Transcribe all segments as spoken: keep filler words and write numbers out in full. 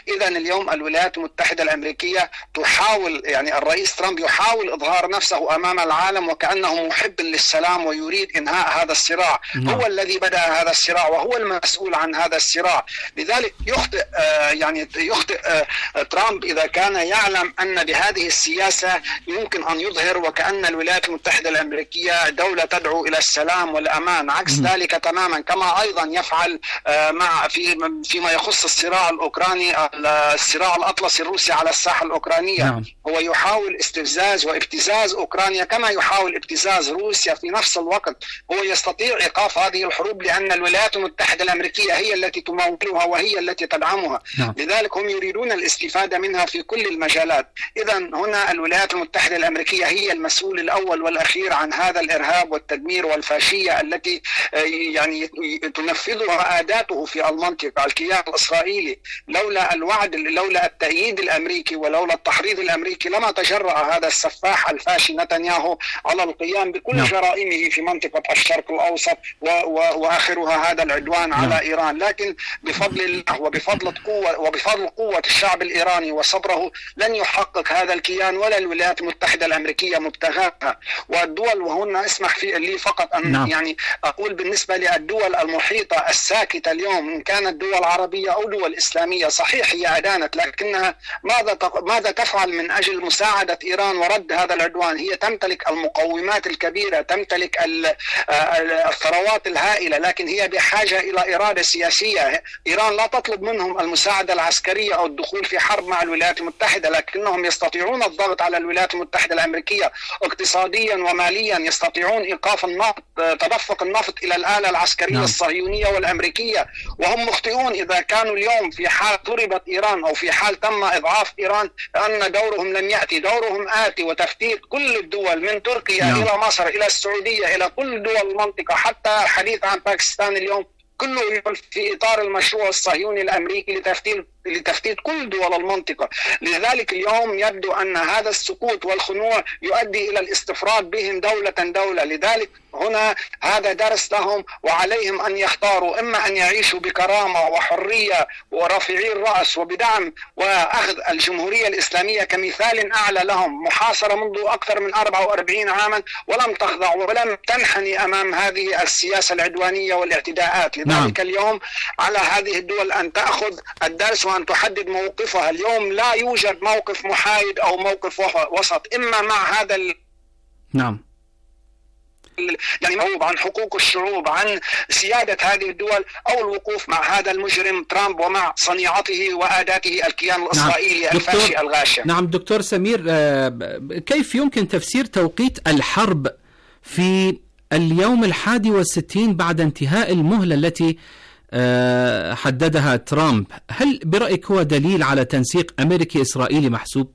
إذا اليوم الولايات المتحدة الأمريكية تحاول، يعني الرئيس ترامب يحاول إظهار نفسه أمام العالم وكأنه محب للسلام ويريد إنهاء هذا الصراع. نعم. هو الذي بدأ هذا الصراع وهو المسؤول عن هذا الصراع. لذلك يخطئ آه يعني يخطئ آه ترامب إذا كان يعلم أن بهذه السياسة يمكن أن يظهر وكأن الولايات المتحدة الأمريكية دولة تدعو إلى السلام والأمان. عكس م. ذلك تماما، كما أيضا يفعل آه مع في فيما يخص الصراع الأوكراني، الصراع الأطلسي الروسي على الساحة الأوكرانية. نعم. هو يحاول استفزاز وابتزاز أوكرانيا كما يحاول ابتزاز روسيا في نفس الوقت. هو يستطيع إيقاف هذه الحروب لأن الولايات المتحدة الأمريكية هي التي تمولها وهي التي تدعمها. نعم. لذلك هم يريدون الاستفادة منها في كل المجالات. إذا هنا الولايات المتحدة الأمريكية هي المسؤول الأول والأخير عن هذا الإرهاب والتدمير والفاشية التي يعني تنفذها أداته في المنطقة. الكيان الإسرائيلي لولا الوعد، لولا التأييد الأمريكي ولولا التحريض الأمريكي لما تجرأ هذا السفاح الفاشي نتنياهو على القيام بكل نعم. جرائمه في منطقة الشرق الأوسط وآخرها هذا العدوان نعم. على إيران. لكن بفضل الله وبفضل قوة وبفضل قوة الشعب الإيراني وصبره لن يحقق هذا الكيان ولا الولايات المتحدة الأمريكية مبتغاها. والدول، وهنا اسمح في لي فقط أن نعم. يعني أقول بالنسبة للدول المحيطة الساكتة اليوم، إن كانت دول عربية أو دول إسلامية، صحيح هي أدانت، لكنها ماذا ماذا تفعل من أجل مساعدة إيران ورد هذا العدوان؟ هي تمتلك المقومات الكبيرة، تمتلك الثروات الهائلة، لكن هي بحاجة إلى إرادة سياسية. إيران لا تطلب منهم المساعدة العسكرية أو الدخول في حرب مع الولايات المتحدة، لكنهم يستطيعون الضغط على الولايات المتحدة الأمريكية اقتصاديا وماليا، يستطيعون إيقاف النفط، تدفق النفط إلى الآلة العسكرية نعم. الصهيونية والأمريكية. وهم مخطئون إذا كانوا اليوم في حال ضربت إيران أو في حال تم إضعاف إيران أن دورهم لم يأتي. دورهم آتي، وتفتيت كل الدول من تركيا نعم. إلى مصر إلى السعودية إلى كل دول المنطقة، حتى الحديث عن باكستان اليوم كله في إطار المشروع الصهيوني الأمريكي لتفتيت لتفتيت كل دول المنطقة. لذلك اليوم يبدو أن هذا السكوت والخنوع يؤدي إلى الاستفراد بهم دولة دولة. لذلك هنا هذا درس لهم، وعليهم أن يختاروا إما أن يعيشوا بكرامة وحرية ورافعي الرأس وبدعم وأخذ الجمهورية الإسلامية كمثال أعلى لهم، محاصرة منذ أكثر من أربعة وأربعين عاما ولم تخضع ولم تنحني أمام هذه السياسة العدوانية والاعتداءات. لذلك نعم. اليوم على هذه الدول أن تأخذ الدرس وأن تحدد موقفها. اليوم لا يوجد موقف محايد أو موقف وسط، إما مع هذا ال... نعم يعني موضوع عن حقوق الشعوب، عن سيادة هذه الدول، أو الوقوف مع هذا المجرم ترامب ومع صنيعته وآداته الكيان الإسرائيلي نعم. الفاشي الغاشم. نعم دكتور سمير، كيف يمكن تفسير توقيت الحرب في اليوم الحادي والستين بعد انتهاء المهلة التي حددها ترامب؟ هل برأيك هو دليل على تنسيق أمريكي إسرائيلي محسوب؟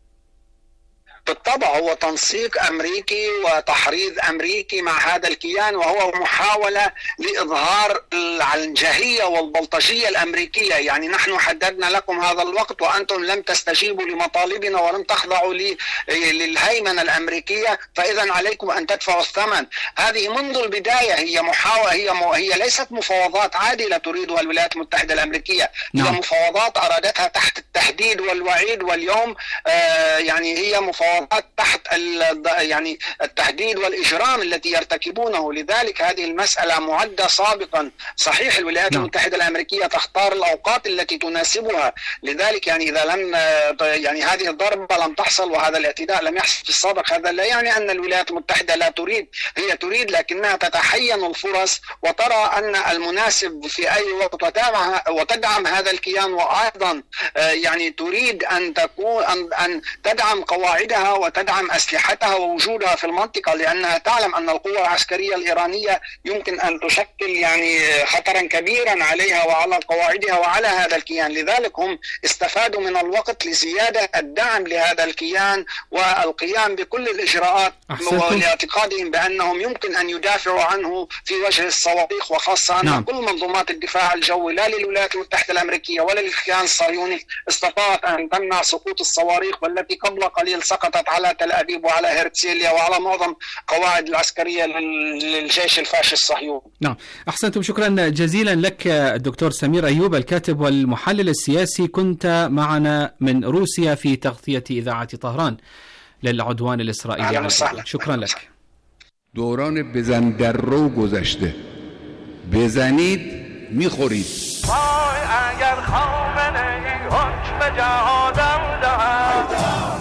بالطبع هو تنسيق أمريكي وتحريض أمريكي مع هذا الكيان، وهو محاولة لإظهار العنجهية والبلطجية الأمريكية. يعني نحن حددنا لكم هذا الوقت وأنتم لم تستجيبوا لمطالبنا ولم تخضعوا للهيمنة الأمريكية، فإذا عليكم أن تدفعوا الثمن. هذه منذ البداية هي محاولة، هي, م... هي ليست مفاوضات عادلة تريدها الولايات المتحدة الأمريكية. نعم. هي مفاوضات أرادتها تحت التهديد والوعيد، واليوم آه يعني هي مفاوضات تحت يعني التهديد والإجرام التي يرتكبونه. لذلك هذه المسألة معدة سابقا. صحيح الولايات نعم. المتحدة الأمريكية تختار الأوقات التي تناسبها. لذلك يعني إذا لم يعني هذه الضربة لم تحصل وهذا الاعتداء لم يحصل في السابق، هذا لا يعني أن الولايات المتحدة لا تريد. هي تريد، لكنها تتحين الفرص وترى أن المناسب في أي وقت وتدعم هذا الكيان، وأيضا يعني تريد أن تكون أن, أن تدعم قواعدها وتدعم أسلحتها ووجودها في المنطقة، لأنها تعلم أن القوة العسكرية الإيرانية يمكن أن تشكل يعني خطرا كبيرا عليها وعلى قواعدها وعلى هذا الكيان. لذلك هم استفادوا من الوقت لزيادة الدعم لهذا الكيان والقيام بكل الإجراءات لاعتقادهم بأنهم يمكن أن يدافعوا عنه في وجه الصواريخ، وخاصة أن نعم. كل منظومات الدفاع الجوي لا للولايات المتحدة الأمريكية ولا للكيان الصهيوني استطاعت أن تمنع سقوط الصواريخ والتي قبل قليل سقطت على تل أبيب وعلى هرتسيليا وعلى معظم قواعد العسكرية للجيش الفاشي الصهيوني. نعم، أحسنتم، شكرا جزيلا لك الدكتور سمير أيوب الكاتب والمحلل السياسي، كنت معنا من روسيا في تغطية إذاعة طهران للعدوان الإسرائيلي. شكرا لك. دوران بزن در رو گذشته، بزنید میخورید. وای اگر خامنه ای حکم جهادم دهد،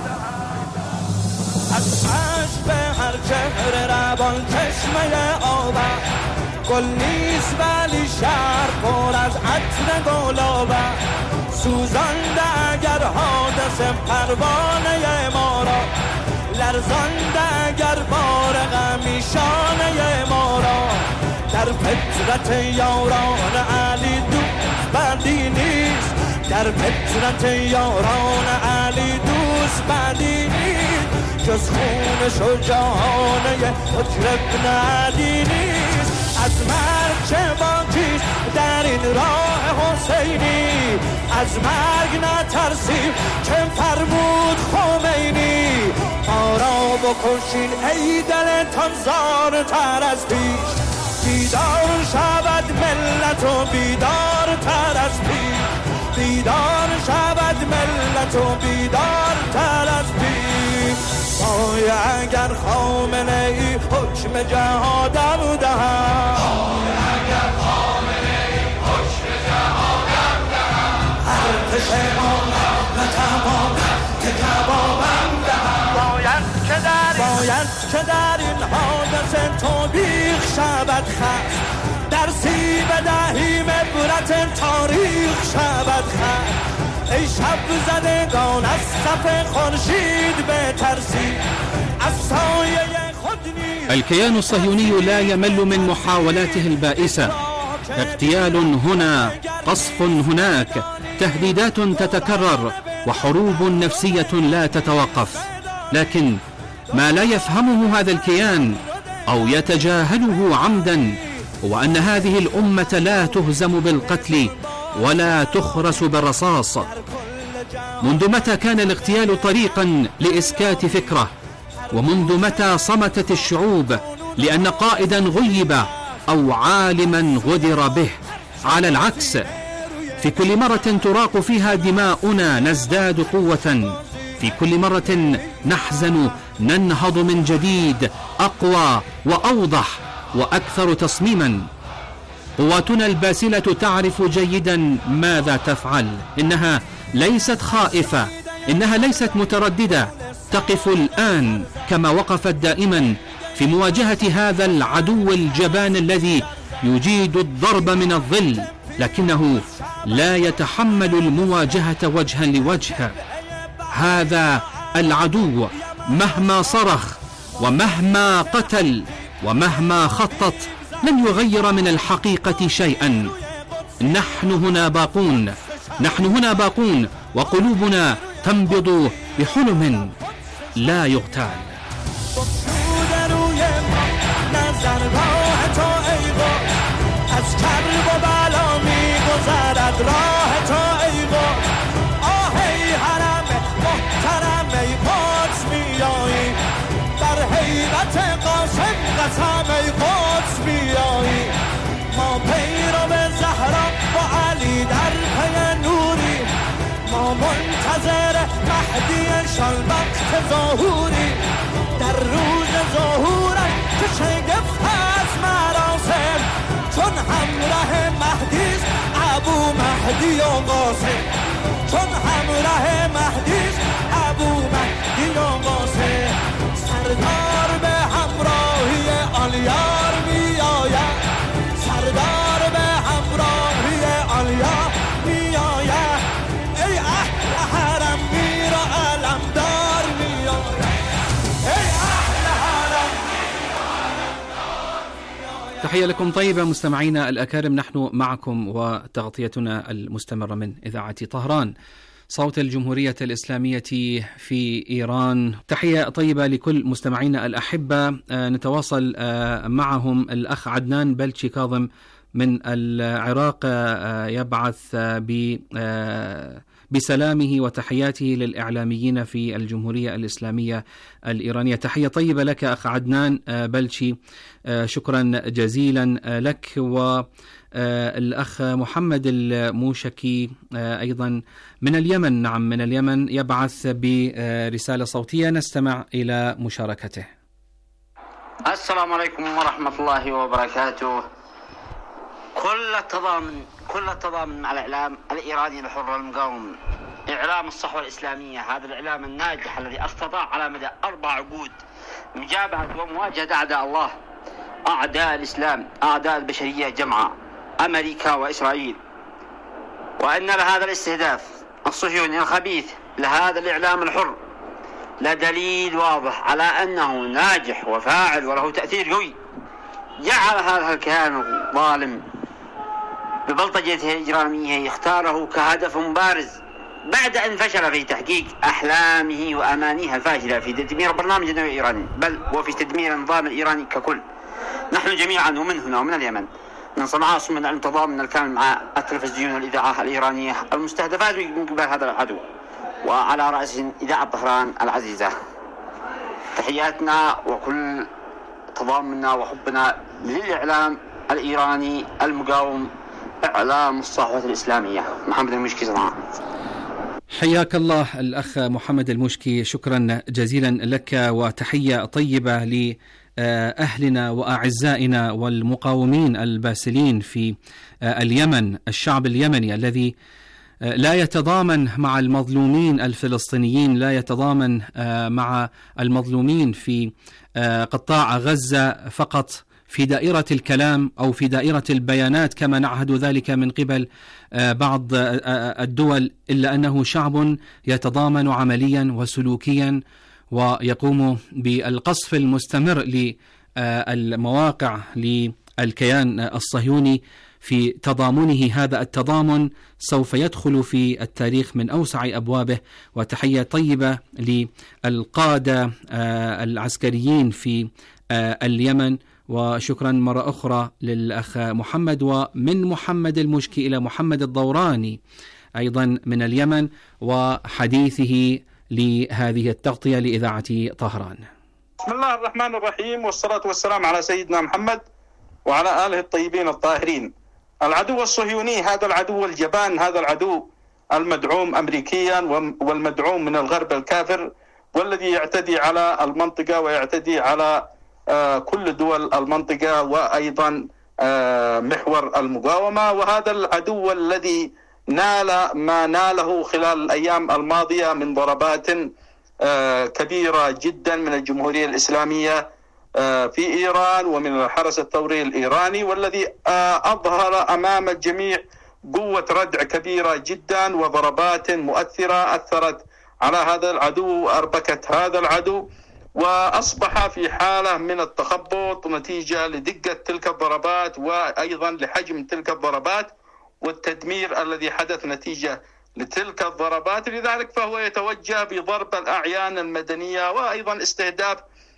از عشق به هر چهره روان چشمه آبد، گل نیست ولی شهر پر از عطر گلابد، سوزانده اگر حادثه پروانه ما را، لرزانده اگر بار غمی شانه ما را، در فطرت یاران علی دوست بدی نیست، در فطرت یاران علی دوست بدی نیست، جز خون شجاعانه حجر ابن علی نیست. از مرگ چه باقیست در این راه حسینی، از مرگ نترسیم چه فرمود خمینی، ما را بکشین ای دلتان زارتر از پیش، بیدار شود ملت و بیدار تر از پیش، بیدار شود ملت و بیدار تر از پیش. وای اگر خامنه ای حکم جهادم دهد، وای اگر خامنه ای حکم جهادم دهد، ارتش ما و تمام که کبابم دهد، باید که در باید که در این حادثه توبیخ شود خست، درسی بدهیم عبرت تاریخ شود خست، ای شب زدگان از صف خورشید بترسی، از سایه خود نیز. الكيان الصهيوني لا يمل من محاولاته البائسة، اغتيال هنا، قصف هناك، تهديدات تتكرر، وحروب نفسية لا تتوقف. لكن ما لا يفهمه هذا الكيان أو يتجاهله عمدا هو أن هذه الأمة لا تهزم بالقتل ولا تخرس بالرصاص. منذ متى كان الاغتيال طريقا لإسكات فكرة؟ ومنذ متى صمتت الشعوب لأن قائدا غيب أو عالما غدر به؟ على العكس، في كل مرة تراق فيها دماؤنا نزداد قوة، في كل مرة نحزن ننهض من جديد أقوى وأوضح وأكثر تصميما. قواتنا الباسلة تعرف جيدا ماذا تفعل، إنها ليست خائفة، إنها ليست مترددة، تقف الآن كما وقفت دائما في مواجهة هذا العدو الجبان الذي يجيد الضرب من الظل، لكنه لا يتحمل المواجهة وجها لوجه. هذا العدو مهما صرخ ومهما قتل ومهما خطط لن يغير من الحقيقة شيئا. نحن هنا باقون، نحن هنا باقون، وقلوبنا تنبض بحلم لا يغتال. قسم ای قدس بیایی، ما پیرو زهرا و علی در پی نوری، ما منتظر مهدی شان وقت ظهوری، در روز ظهورش که شگفت از مراسم، چون همراه مهدیست ابو مهدی و قاسم، چون همراه مهدیست ابو مهدی و قاسم، سردار به همراهی آلیار می آید، سردار به همراهی آلیار می آید، ای اهل حرم میر و علمدار می آید، ای اهل حرم میر و علمدار می آید. تحية لكم طيبة مستمعينا الأكارم، نحن معكم وتغطيتنا المستمرة من إذاعة طهران صوت الجمهورية الإسلامية في إيران. تحية طيبة لكل مستمعينا الأحبة. نتواصل معهم الأخ عدنان بلشي كاظم من العراق يبعث بسلامه وتحياته للإعلاميين في الجمهورية الإسلامية الإيرانية. تحية طيبة لك أخ عدنان بلشي، شكرا جزيلا لك. والأخ محمد الموشكي أيضا من اليمن، نعم من اليمن، يبعث برسالة صوتية نستمع إلى مشاركته. السلام عليكم ورحمة الله وبركاته. كل التضامن كل التضامن مع الإعلام الإيراني الحر المقاوم، إعلام الصحوة الإسلامية، هذا الإعلام الناجح الذي استطاع على مدى أربع عقود مجابهة ومواجهة أعداء الله، أعداء الإسلام، أعداء البشرية جمعاء، أمريكا وإسرائيل. وأن لهذا الاستهداف الصهيوني الخبيث لهذا الإعلام الحر لدليل واضح على أنه ناجح وفاعل وله تأثير قوي. جعل هذا الكيان الظالم ببلطجته الإجرامية يختاره كهدف بارز بعد أن فشل في تحقيق أحلامه وأمانيها الفاشلة في تدمير برنامج النووي الإيراني، بل وفي تدمير النظام الإيراني ككل. نحن جميعا ومن هنا ومن اليمن من صنعاء صمنا التضامن الكامل مع التلفزيون والإذاعة الإيرانية المستهدفات من قبل هذا العدو، وعلى رأسهم إذاعة طهران العزيزة. تحياتنا وكل تضامننا وحبنا للإعلام الإيراني المقاوم، إعلام الصحوة الإسلامية. محمد المشكي صنعاء. حياك الله الأخ محمد المشكي، شكرا جزيلا لك وتحية طيبة لأهلنا وأعزائنا والمقاومين الباسلين في اليمن، الشعب اليمني الذي لا يتضامن مع المظلومين الفلسطينيين، لا يتضامن مع المظلومين في قطاع غزة فقط في دائرة الكلام أو في دائرة البيانات كما نعهد ذلك من قبل بعض الدول، إلا أنه شعب يتضامن عمليا وسلوكيا ويقوم بالقصف المستمر للمواقع للكيان الصهيوني. في تضامنه هذا التضامن سوف يدخل في التاريخ من أوسع أبوابه. وتحية طيبة للقادة العسكريين في اليمن، وشكرا مرة أخرى للأخ محمد، ومن محمد المشكي إلى محمد الضوراني أيضا من اليمن وحديثه لهذه التغطية لإذاعة طهران. بسم الله الرحمن الرحيم، والصلاة والسلام على سيدنا محمد وعلى آله الطيبين الطاهرين. العدو الصهيوني، هذا العدو الجبان، هذا العدو المدعوم أمريكيا والمدعوم من الغرب الكافر، والذي يعتدي على المنطقة ويعتدي على كل دول المنطقة وأيضا محور المقاومة. وهذا العدو الذي نال ما ناله خلال الأيام الماضية من ضربات كبيرة جدا من الجمهورية الإسلامية في إيران ومن الحرس الثوري الإيراني، والذي أظهر أمام الجميع قوة ردع كبيرة جدا وضربات مؤثرة أثرت على هذا العدو وأربكت هذا العدو، وأصبح في حالة من التخبط نتيجة لدقة تلك الضربات وأيضا لحجم تلك الضربات والتدمير الذي حدث نتيجة لتلك الضربات. لذلك فهو يتوجه بضرب الأعيان المدنية وأيضا استهداف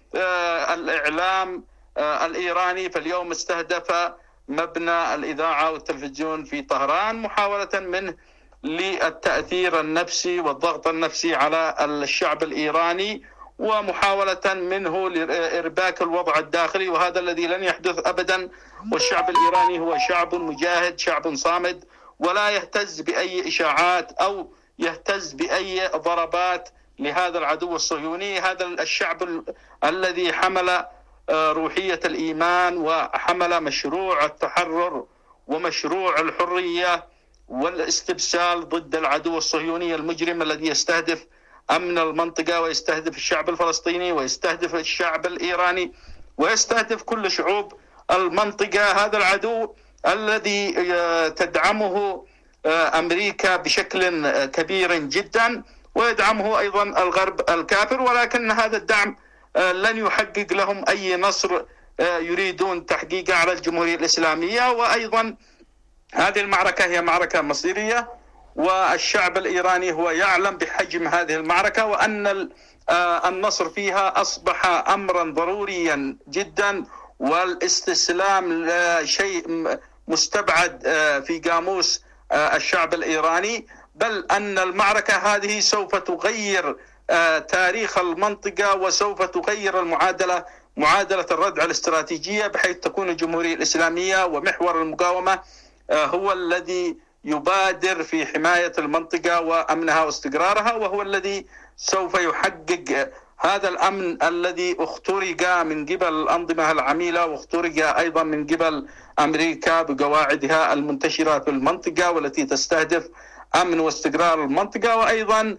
الإعلام الإيراني. فاليوم استهدف مبنى الإذاعة والتلفزيون في طهران محاولة منه للتأثير النفسي والضغط النفسي على الشعب الإيراني، ومحاولة منه لإرباك الوضع الداخلي، وهذا الذي لن يحدث أبدا. والشعب الإيراني هو شعب مجاهد، شعب صامد، ولا يهتز بأي إشاعات أو يهتز بأي ضربات لهذا العدو الصهيوني. هذا الشعب الذي حمل روحية الإيمان وحمل مشروع التحرر ومشروع الحرية والاستبسال ضد العدو الصهيوني المجرم الذي يستهدف أمن المنطقة ويستهدف الشعب الفلسطيني ويستهدف الشعب الإيراني ويستهدف كل شعوب المنطقة. هذا العدو الذي تدعمه أمريكا بشكل كبير جدا ويدعمه أيضا الغرب الكافر، ولكن هذا الدعم لن يحقق لهم أي نصر يريدون تحقيقه على الجمهورية الإسلامية. وأيضا هذه المعركة هي معركة مصيرية، والشعب الإيراني هو يعلم بحجم هذه المعركة وأن النصر فيها أصبح أمرا ضروريا جدا، والاستسلام شيء مستبعد في قاموس الشعب الإيراني، بل أن المعركة هذه سوف تغير تاريخ المنطقة وسوف تغير المعادلة، معادلة الردع الاستراتيجية، بحيث تكون الجمهورية الإسلامية ومحور المقاومة هو الذي يبادر في حماية المنطقة وأمنها واستقرارها، وهو الذي سوف يحقق هذا الأمن الذي اخترق من قبل الأنظمة العميلة واخترق أيضا من قبل أمريكا بقواعدها المنتشرة في المنطقة والتي تستهدف أمن واستقرار المنطقة، وأيضا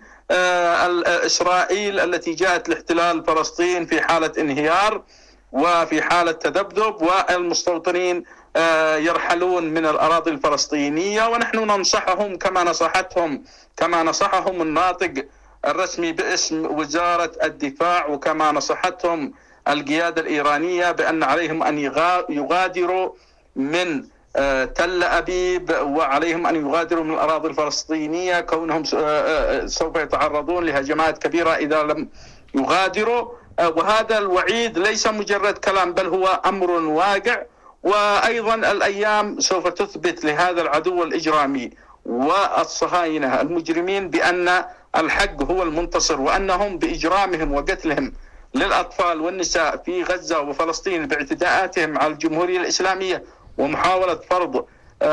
إسرائيل التي جاءت لاحتلال فلسطين في حالة انهيار وفي حالة تذبذب، والمستوطنين يرحلون من الأراضي الفلسطينية. ونحن ننصحهم كما نصحتهم كما نصحهم الناطق الرسمي باسم وزارة الدفاع، وكما نصحتهم القيادة الإيرانية بأن عليهم أن يغادروا من تل أبيب وعليهم أن يغادروا من الأراضي الفلسطينية، كونهم سوف يتعرضون لهجمات كبيرة إذا لم يغادروا. وهذا الوعيد ليس مجرد كلام بل هو أمر واقع. وأيضا الأيام سوف تثبت لهذا العدو الإجرامي والصهاينة المجرمين بأن الحق هو المنتصر، وأنهم بإجرامهم وقتلهم للأطفال والنساء في غزة وفلسطين باعتداءاتهم على الجمهورية الإسلامية ومحاولة فرض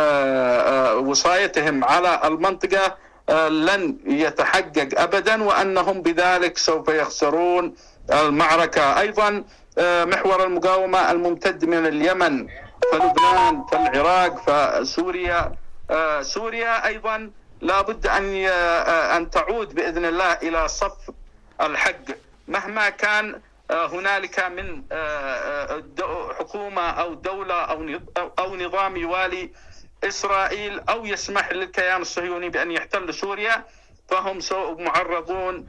وصايتهم على المنطقة لن يتحقق أبدا، وأنهم بذلك سوف يخسرون المعركة. أيضا محور المقاومة الممتد من اليمن فلبنان فالعراق فسوريا، سوريا أيضا لا بد أن أن تعود بإذن الله إلى صف الحق، مهما كان هنالك من حكومة أو دولة أو نظام يوالي إسرائيل أو يسمح للكيان الصهيوني بأن يحتل سوريا، فهم معرضون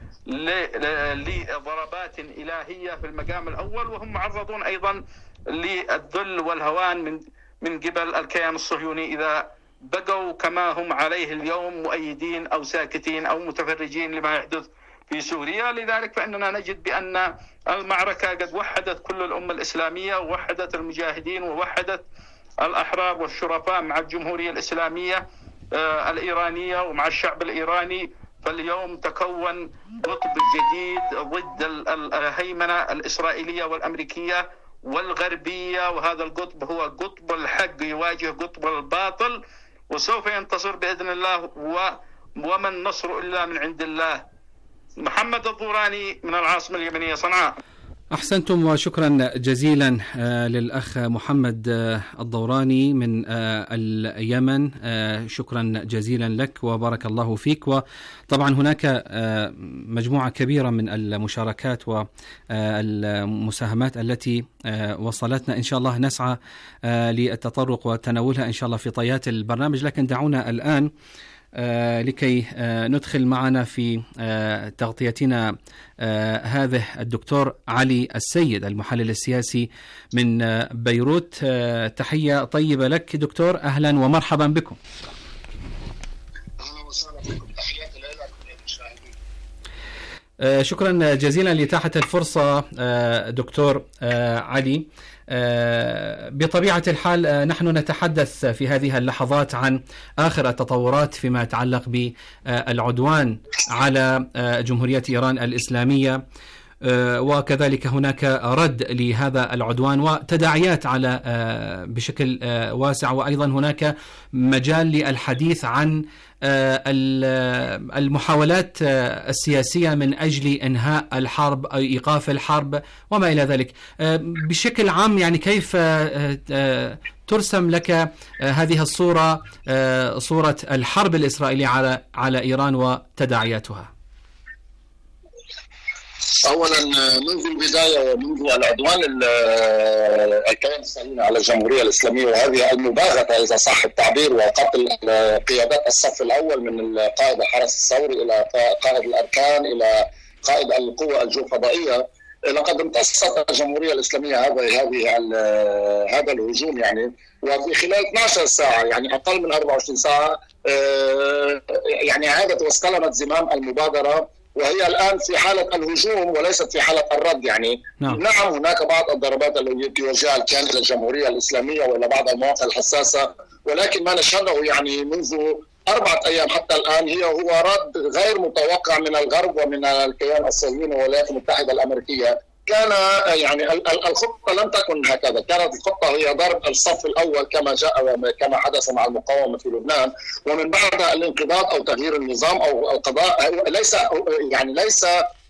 لضربات إلهية في المقام الأول، وهم معرضون أيضا للذل والهوان من من قبل الكيان الصهيوني إذا بقوا كما هم عليه اليوم مؤيدين أو ساكتين أو متفرجين لما يحدث في سوريا. لذلك فإننا نجد بأن المعركة قد وحدت كل الأمة الإسلامية، ووحدت المجاهدين، ووحدت الأحرار والشرفاء مع الجمهورية الإسلامية الإيرانية ومع الشعب الإيراني. فاليوم تكون قطب جديد ضد الهيمنة الإسرائيلية والأمريكية والغربية، وهذا القطب هو قطب الحق يواجه قطب الباطل، وسوف ينتصر بإذن الله، وما النصر إلا من عند الله. محمد الضوراني من العاصمة اليمنية صنعاء. أحسنتم وشكرا جزيلا للأخ محمد الضوراني من اليمن، شكرا جزيلا لك وبارك الله فيك. وطبعا هناك مجموعة كبيرة من المشاركات والمساهمات التي وصلتنا، إن شاء الله نسعى للتطرق وتناولها إن شاء الله في طيات البرنامج، لكن دعونا الآن آه لكي آه ندخل معنا في آه تغطيتنا آه هذا الدكتور علي السيد المحلل السياسي من آه بيروت. آه تحية طيبة لك دكتور، أهلا ومرحبا بكم. أهلا وسهلا بكم، تحياتي لك وللمشاهدين. آه شكرا جزيلا لإتاحة الفرصة آه دكتور آه علي. بطبيعة الحال نحن نتحدث في هذه اللحظات عن آخر التطورات فيما يتعلق بالعدوان على جمهورية إيران الإسلامية، وكذلك هناك رد لهذا العدوان وتداعيات على بشكل واسع، وأيضا هناك مجال للحديث عن المحاولات السياسية من أجل إنهاء الحرب أو إيقاف الحرب وما إلى ذلك. بشكل عام يعني كيف ترسم لك هذه الصورة، صورة الحرب الإسرائيلية على على إيران وتداعياتها؟ اولا منذ البدايه ومنذ العدوان الكيان الصهيوني على الجمهوريه الاسلاميه وهذه المباغته اذا صح التعبير وقتل قيادات الصف الاول من قائد الحرس الثوري الى قائد الاركان الى قائد القوى الجوفضائيه، لقد امتصت الجمهوريه الاسلاميه هذا هذه هذا الهجوم يعني، وفي خلال اثنتي عشرة ساعه يعني اقل من أربعة وعشرين ساعه يعني عادت واستلمت زمام المبادره، وهي الآن في حالة الهجوم وليست في حالة الرد يعني. نعم, نعم هناك بعض الضربات التي يوجهها الكيان إلى الجمهورية الإسلامية وإلى بعض المواقع الحساسة، ولكن ما نشهده يعني منذ أربعة أيام حتى الآن هي هو رد غير متوقع من الغرب ومن الكيان الصهيوني والولايات المتحدة الأمريكية. كان يعني الخطة لم تكن هكذا، كانت الخطة هي ضرب الصف الأول كما جاء كما حدث مع المقاومة في لبنان، ومن بعدها الانقضاض أو تغيير النظام أو القضاء. ليس يعني ليس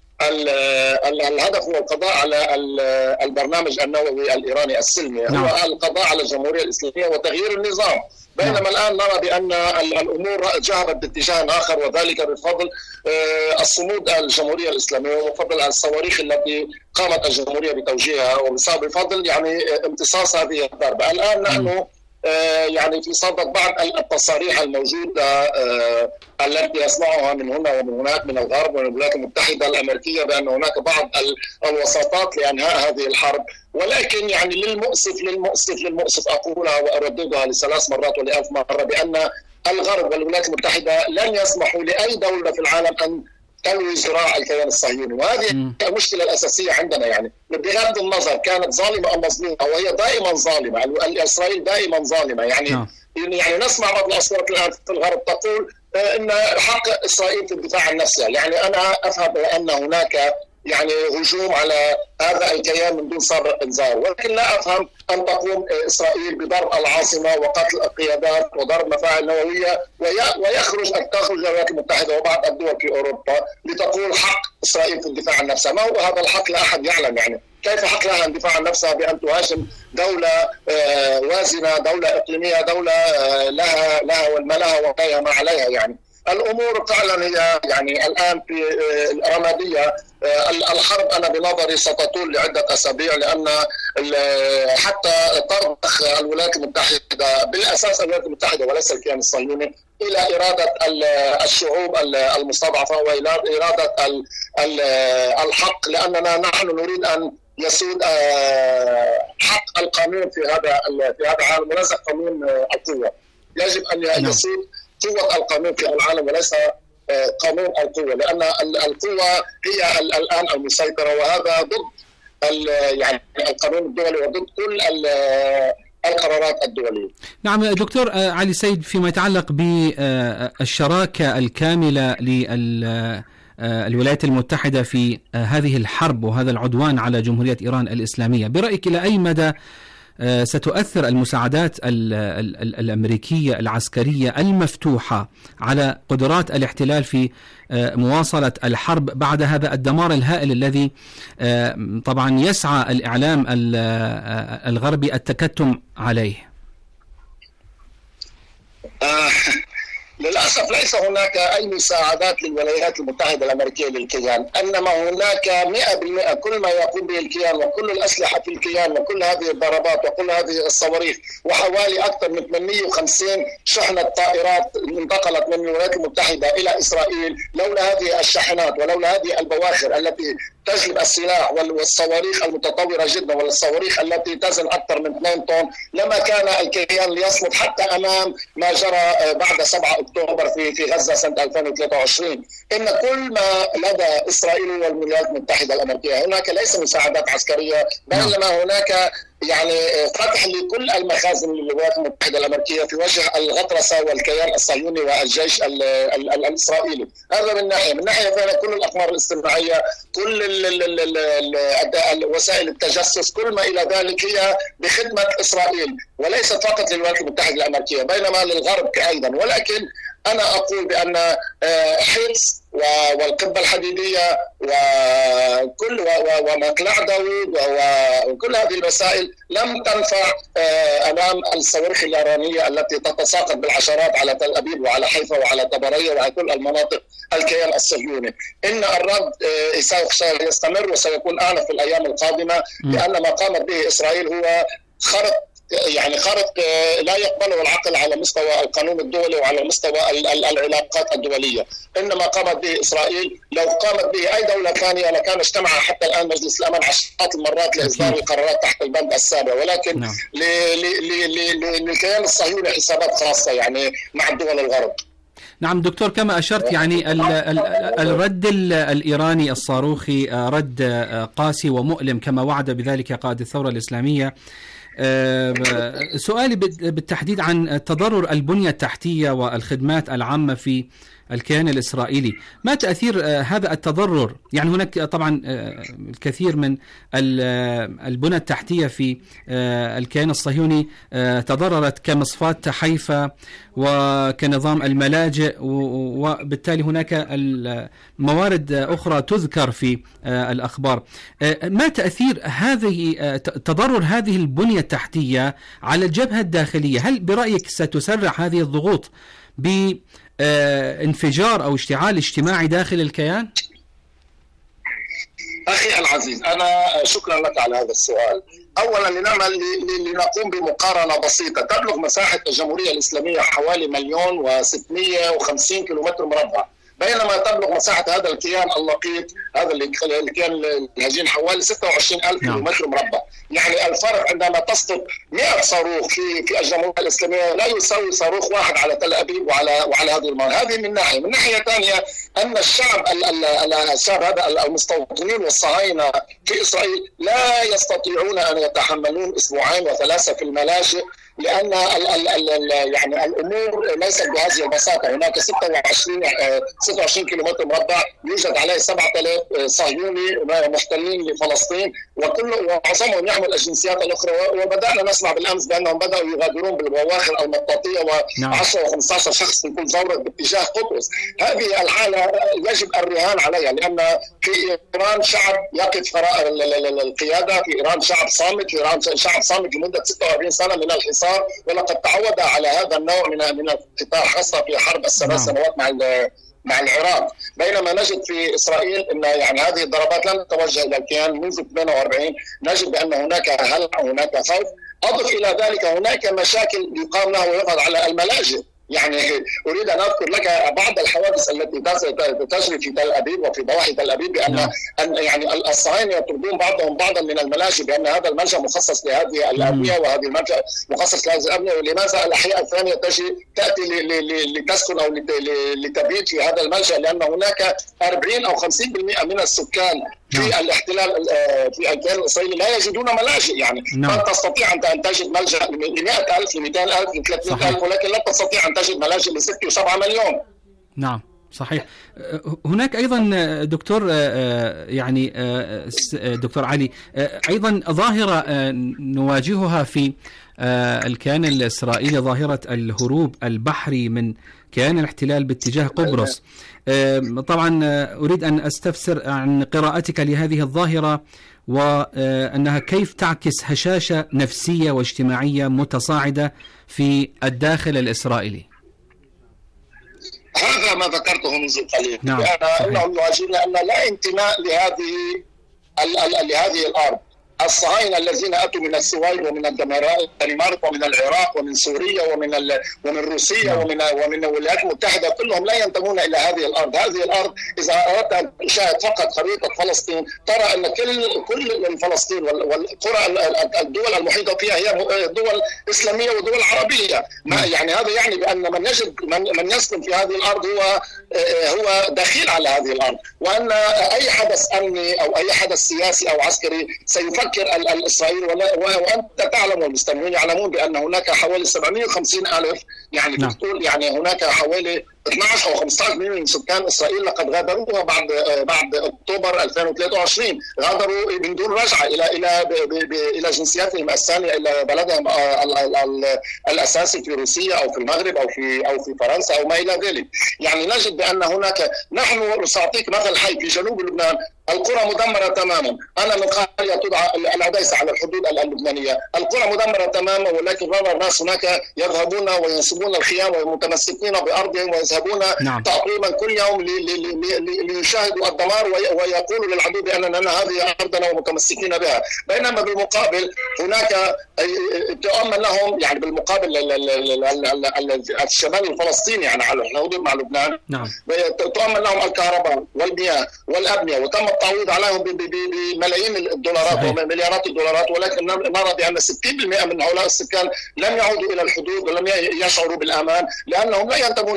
الهدف هو القضاء على البرنامج النووي الإيراني السلمي، هو القضاء على الجمهورية الإسلامية وتغيير النظام. بينما الآن نرى بأن الأمور ذهبت باتجاه آخر، وذلك بفضل الصمود الجمهورية الإسلامية وبفضل الصواريخ التي قامت الجمهورية بتوجيهها، وبفضل يعني امتصاص هذه الضربة. الآن نحن يعني في صدد بعض التصاريح الموجودة التي يسمعها من هنا ومن هناك من الغرب ومن الولايات المتحدة الأمريكية بأن هناك بعض الوساطات لإنهاء هذه الحرب، ولكن يعني للمؤسف للمؤسف للمؤسف أقولها وأرددها لثلاث مرات ولألف مرة بأن الغرب والولايات المتحدة لن يسمحوا لأي دولة في العالم أن تلوي ذراع الكيان الصهيوني، وهذه المشكلة الأساسية عندنا. يعني بغض النظر كانت ظالمة أم مظلومة، وهي دائما ظالمة، إسرائيل دائما ظالمة. يعني no. يعني نسمع بعض الأصوات الآن في الغرب تقول إن حق إسرائيل في الدفاع عن نفسها. يعني أنا أفهم أن هناك يعني هجوم على هذا الكيان من دون سابق انذار، ولكن لا افهم ان تقوم اسرائيل بضرب العاصمه وقتل القيادات وضرب مفاعل نوويه ويخرج ان تخرج الولايات المتحده وبعض الدول في اوروبا لتقول حق اسرائيل في الدفاع عن نفسها. ما هو هذا الحق؟ لا احد يعلم. يعني كيف حق لها ان تدافع عن نفسها بان تهاجم دوله وازنه، دوله اقليميه، دوله لها لها ما لها وعليها ما عليها؟ يعني الامور فعلا هي يعني الان في رماديه. الحرب انا بنظري ستطول لعده اسابيع، لان حتى ترضخ الولايات المتحده بالاساس الولايات المتحده وليس الكيان الصهيوني الى اراده الشعوب المستضعفه والى اراده الحق، لاننا نحن نريد ان يسود حق القانون في هذا في هذا العالم وليس قانون القوه. يجب ان يسود قوة القانون في العالم وليس قانون القوة، لأن القوة هي الآن المسيطرة، وهذا ضد يعني القانون الدولي وضد كل القرارات الدولية. نعم دكتور علي سيد، فيما يتعلق بالشراكة الكاملة للولايات المتحدة في هذه الحرب وهذا العدوان على جمهورية إيران الإسلامية، برأيك إلى أي مدى ستؤثر المساعدات الأمريكية العسكرية المفتوحة على قدرات الاحتلال في مواصلة الحرب بعد هذا الدمار الهائل الذي طبعا يسعى الإعلام الغربي التكتم عليه؟ آه للأسف ليس هناك أي مساعدات للولايات المتحدة الأمريكية للكيان، إنما هناك مئة بالمئة كل ما يقوم به الكيان وكل الأسلحة في الكيان وكل هذه الضربات وكل هذه الصواريخ وحوالي أكثر من ثمانمئة وخمسين شحنة طائرات انتقلت من الولايات المتحدة إلى إسرائيل. لولا هذه الشاحنات ولولا هذه البواخر التي تجلب السلاح والصواريخ المتطورة جدا والصواريخ التي تزن أكثر من اثنين طن لما كان الكيان ليصمد حتى أمام ما جرى بعد سبعة أكتوبر في في غزة سنة ألفين وثلاثة وعشرين. إن كل ما لدى إسرائيل والولايات المتحدة الأمريكية هناك ليس مساعدات عسكرية، بينما هناك يعني فتح لكل المخازن للولايات المتحدة الأمريكية في وجه الغطرسة والكيان الصهيوني والجيش ال ال ال الإسرائيلي. هذا من ناحية. من ناحية ثانية كل الأقمار الاصطناعية، كل ال ال ال ال وسائل التجسس، كل ما إلى ذلك هي بخدمة إسرائيل وليست فقط للولايات المتحدة الأمريكية بينما للغرب أيضا. ولكن أنا أقول بأن حيث والقبة الحديدية وكل ومقلع داوود وكل هذه الوسائل لم تنفع أمام الصواريخ الإيرانية التي تتساقط بالعشرات على تل أبيب وعلى حيفا وعلى طبرية وعلى كل المناطق الكيان الصهيوني. إن الرد سيستمر وسيكون أعنف في الأيام القادمة، لأن ما قامت به إسرائيل هو خرق يعني خرق لا يقبله العقل على مستوى القانون الدولي وعلى مستوى العلاقات الدولية. إنما قامت به إسرائيل، لو قامت به أي دولة ثانية لكان اجتمع حتى الآن مجلس الأمن عشرات المرات لإصدار القرارات تحت البند السابع، ولكن نعم. للكيان الصهيوني حسابات خاصة يعني مع الدول الغرب. نعم دكتور، كما أشرت يعني ال ال الرد الإيراني الصاروخي رد قاسي ومؤلم كما وعد بذلك قائد الثورة الإسلامية. سؤالي بالتحديد عن تضرر البنية التحتية والخدمات العامة في الكيان الإسرائيلي. ما تأثير هذا التضرر؟ يعني هناك طبعا الكثير من البنى التحتية في الكيان الصهيوني تضررت كمصفاة حيفا وكنظام الملاجئ، وبالتالي هناك موارد أخرى تذكر في الأخبار. ما تأثير هذه تضرر هذه البنية التحتية على الجبهة الداخلية؟ هل برأيك ستسرع هذه الضغوط بانفجار أو اشتعال اجتماعي داخل الكيان؟ أخي العزيز، أنا شكرا لك على هذا السؤال. أولا لنعمل لنقوم بمقارنة بسيطة. تبلغ مساحة الجمهورية الإسلامية حوالي مليون وستمائة وخمسين كيلومتر مربع، بينما تبلغ مساحة هذا الكيان اللقيط، هذا الكيان الهجين، حوالي ستة وعشرين ألف كيلومتر مربع. يعني الفرق عندما تسقط مئة صاروخ في في الجمهورية الإسلامية لا يساوي صاروخ واحد على تل أبيب وعلى وعلى هذه المنطقة. هذه من ناحية. من ناحية ثانية أن الشعب الشعب هذا المستوطنين والصهاينة في إسرائيل لا يستطيعون أن يتحملون أسبوعين وثلاثة في الملاجئ، لأن ال ال ال يعني الأمور ليست بهذه البساطة. هناك ستة وعشرين كيلومتر مربع يوجد عليه سبعة آلاف صهيوني محتلين لفلسطين، وكل ومعظمهم يحمل الجنسيات الأخرى. وبدأنا نسمع بالأمس بأنهم بدأوا يغادرون بالبواخر المطاطية وعشرة وخمسة عشر شخص في كل زورق باتجاه قدس. هذه الحالة يجب الرهان عليها، لأن في إيران شعب يقف وراء القيادة، في إيران شعب صامت، في إيران شعب صامت لمدة ستة وأربعين سنة من الحصار، ولقد تعود على هذا النوع من من القطاع، خاصة في حرب الثلاث سنوات مع مع العراق. بينما نجد في إسرائيل أن يعني هذه الضربات لم تتوجه إلى الكيان منذ ثمانية وأربعين. نجد بأن هناك هلع وهناك خوف. أضف إلى ذلك هناك مشاكل يقام له ويقضى على الملاجئ. يعني أريد أن أذكر لك بعض الحوادث التي تجري في تل أبيب وفي ضواحي تل أبيب، بأن نعم. أن يعني الصهاينة يطردون بعضهم بعضا من الملاجئ، بأن هذا الملجأ مخصص لهذه الأبنية وهذه الملجأ مخصص لهذه الأبنية، ولماذا الأحياء الثانية تجي تأتي لتسكن أو لتبيت في هذا الملجأ؟ لأن هناك أربعين أو خمسين بالمئة من السكان في الاحتلال في الكيان الإسرائيلي لا يجدون ملاجئ. يعني نعم. تستطيع أن تجد ملجأ ل مئة ألف ل مئتين ألف ل ثلاثمئة ألف، ولكن لا تستطيع أن تجد ملاجئ لستة وسبعة مليون. نعم صحيح. هناك أيضا دكتور يعني دكتور علي أيضا ظاهرة نواجهها في الكيان الإسرائيلي، ظاهرة الهروب البحري من كيان الاحتلال باتجاه قبرص. طبعا أريد أن أستفسر عن قراءتك لهذه الظاهرة، وأنها كيف تعكس هشاشة نفسية واجتماعية متصاعدة في الداخل الإسرائيلي. هذا ما ذكرته منذ قليل. نعم. أنهم يواجهون أن لا انتماء لهذه لهذه الأرض. الصهاينة الذين أتوا من السويد ومن الدنمارك ومن العراق ومن سوريا ومن ومن روسيا ومن ومن الولايات المتحدة كلهم لا ينتمون إلى هذه الأرض. هذه الأرض إذا أردت أن تشاهد فقط خريطة فلسطين ترى أن كل كل فلسطين والقرى الدول المحيطة فيها هي دول إسلامية ودول عربية. ما يعني هذا يعني بأن من يجد من, من يسكن في هذه الأرض هو هو دخيل على هذه الأرض، وأن أي حدث أمني أو أي حدث سياسي أو عسكري سيفكر الإسرائيلي. وأنت تعلم والمستمعين يعلمون بأن هناك حوالي سبعمائة وخمسين ألف، يعني نعم. تقول يعني هناك حوالي اثني عشر أو خمسة عشر مليون من سكان إسرائيل لقد غادروها بعد بعد أكتوبر ألفين وثلاثة وعشرين، غادروا من دون رجعة إلى إلى إلى جنسياتهم الثانية، إلى بلدهم الأساسي في روسيا أو في المغرب أو في أو في فرنسا أو ما إلى ذلك. يعني نجد بأن هناك، نحن سأعطيك مثل حي في جنوب لبنان، القرى مدمرة تماما. أنا من قرية تدعى العديسة على الحدود اللبنانية، القرى مدمرة تماما، ولكن بعض الناس هناك يذهبون وينصبون الخيام ومتمسكين بأرضهم ويذهبون نعم. تقريبا كل يوم ليشاهدوا الدمار ويقولوا للعدو بأننا هذه أرضنا ومتمسكين بها. بينما بالمقابل هناك تؤمن لهم، يعني بالمقابل الشمال الفلسطيني يعني على الحدود مع لبنان نعم. تؤمن لهم الكهرباء والمياه والأبنية، وتم التعويض عليهم بملايين الدولارات ومليارات الدولارات، ولكن نرى بأن ستين بالمئة من هؤلاء السكان لم يعودوا إلى الحدود ولم يشعروا بالأمان، لأنهم لا ينتمون إلى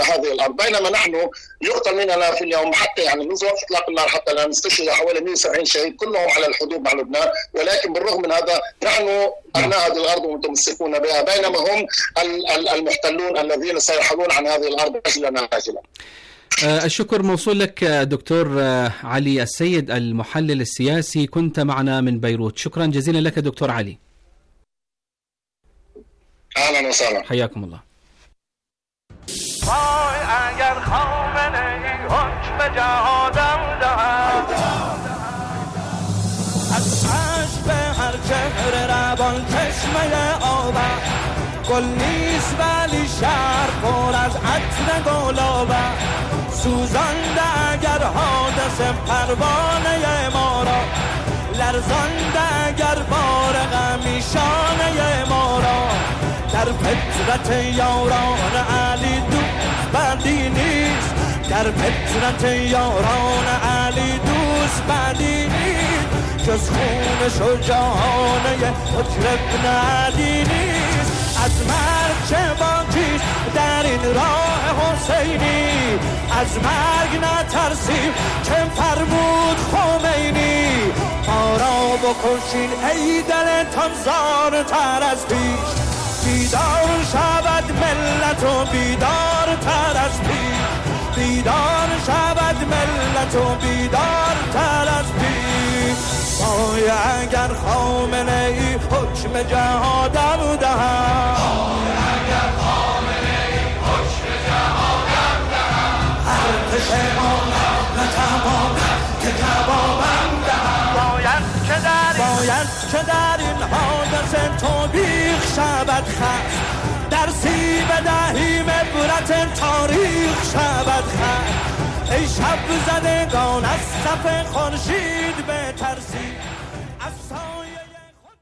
هذه الأرض، بينما نحن يقتل مننا في اليوم حتى يعني منذ وقت إطلاق النار حتى الآن استشهد حوالي مئة وسبعين شهيد كلهم على الحدود مع لبنان، ولكن بالرغم من هذا نحن أبناء هذه الأرض ومتمسكون بها، بينما هم المحتلون الذين سيرحلون عن هذه الأرض أجلا آجلا. الشكر موصول لك دكتور علي السيد المحلل السياسي، كنت معنا من بيروت. شكرا جزيلا لك دكتور علي. اهلا وسهلا، حياكم الله. وای اگر خامنه ای حکم جهادم دهد، از عشق هر چهره روان چشمه آبم، گل نیست ولی شهر پر از عطر گلابه، سوزانده اگر حادثه پروانه ما را، لرزانده اگر بار غمی شانه ما را، در فطرت یاران علی دوست بدی نیست، در فطرت یاران علی دوست بدی نیست، جز خون شجاعانه حجر ابن علی نیست. از مرگ چه باقیست در این راه حسینی، از مرگ نترسیم چه فرمود خمینی، ما را بکشین ای دلتان زارتر از پیش، بیدار شود ملت و بیدار تر از پیش، بیدار شود ملت و بیدار تر از پیش. وای اگر خامنه ای حکم جهادم دهد، وای اگر خامنه ای حکم جهادم دهد، ارتش ما نه تمام که کبابم دهد، باید که در باید که در این حادثه توبیخ شود خست، در سیب دهیم عبرت تاریخ شود خست، ای شب زدگان از صف خورشید بترسید، از سایه خود.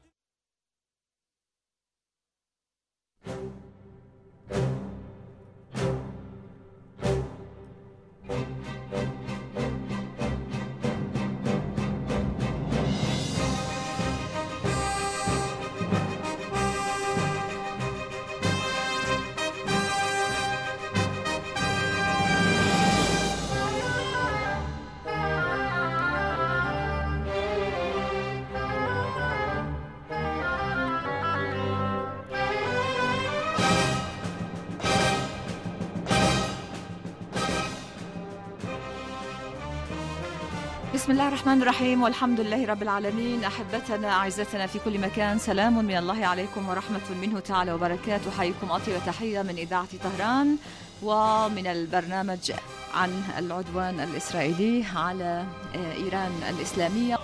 بسم الله الرحمن الرحيم، والحمد لله رب العالمين. أحبتنا أعزتنا في كل مكان، سلام من الله عليكم ورحمة منه تعالى وبركاته. حيكم أطيب تحية من إذاعة طهران ومن البرنامج عن العدوان الإسرائيلي على إيران الإسلامية.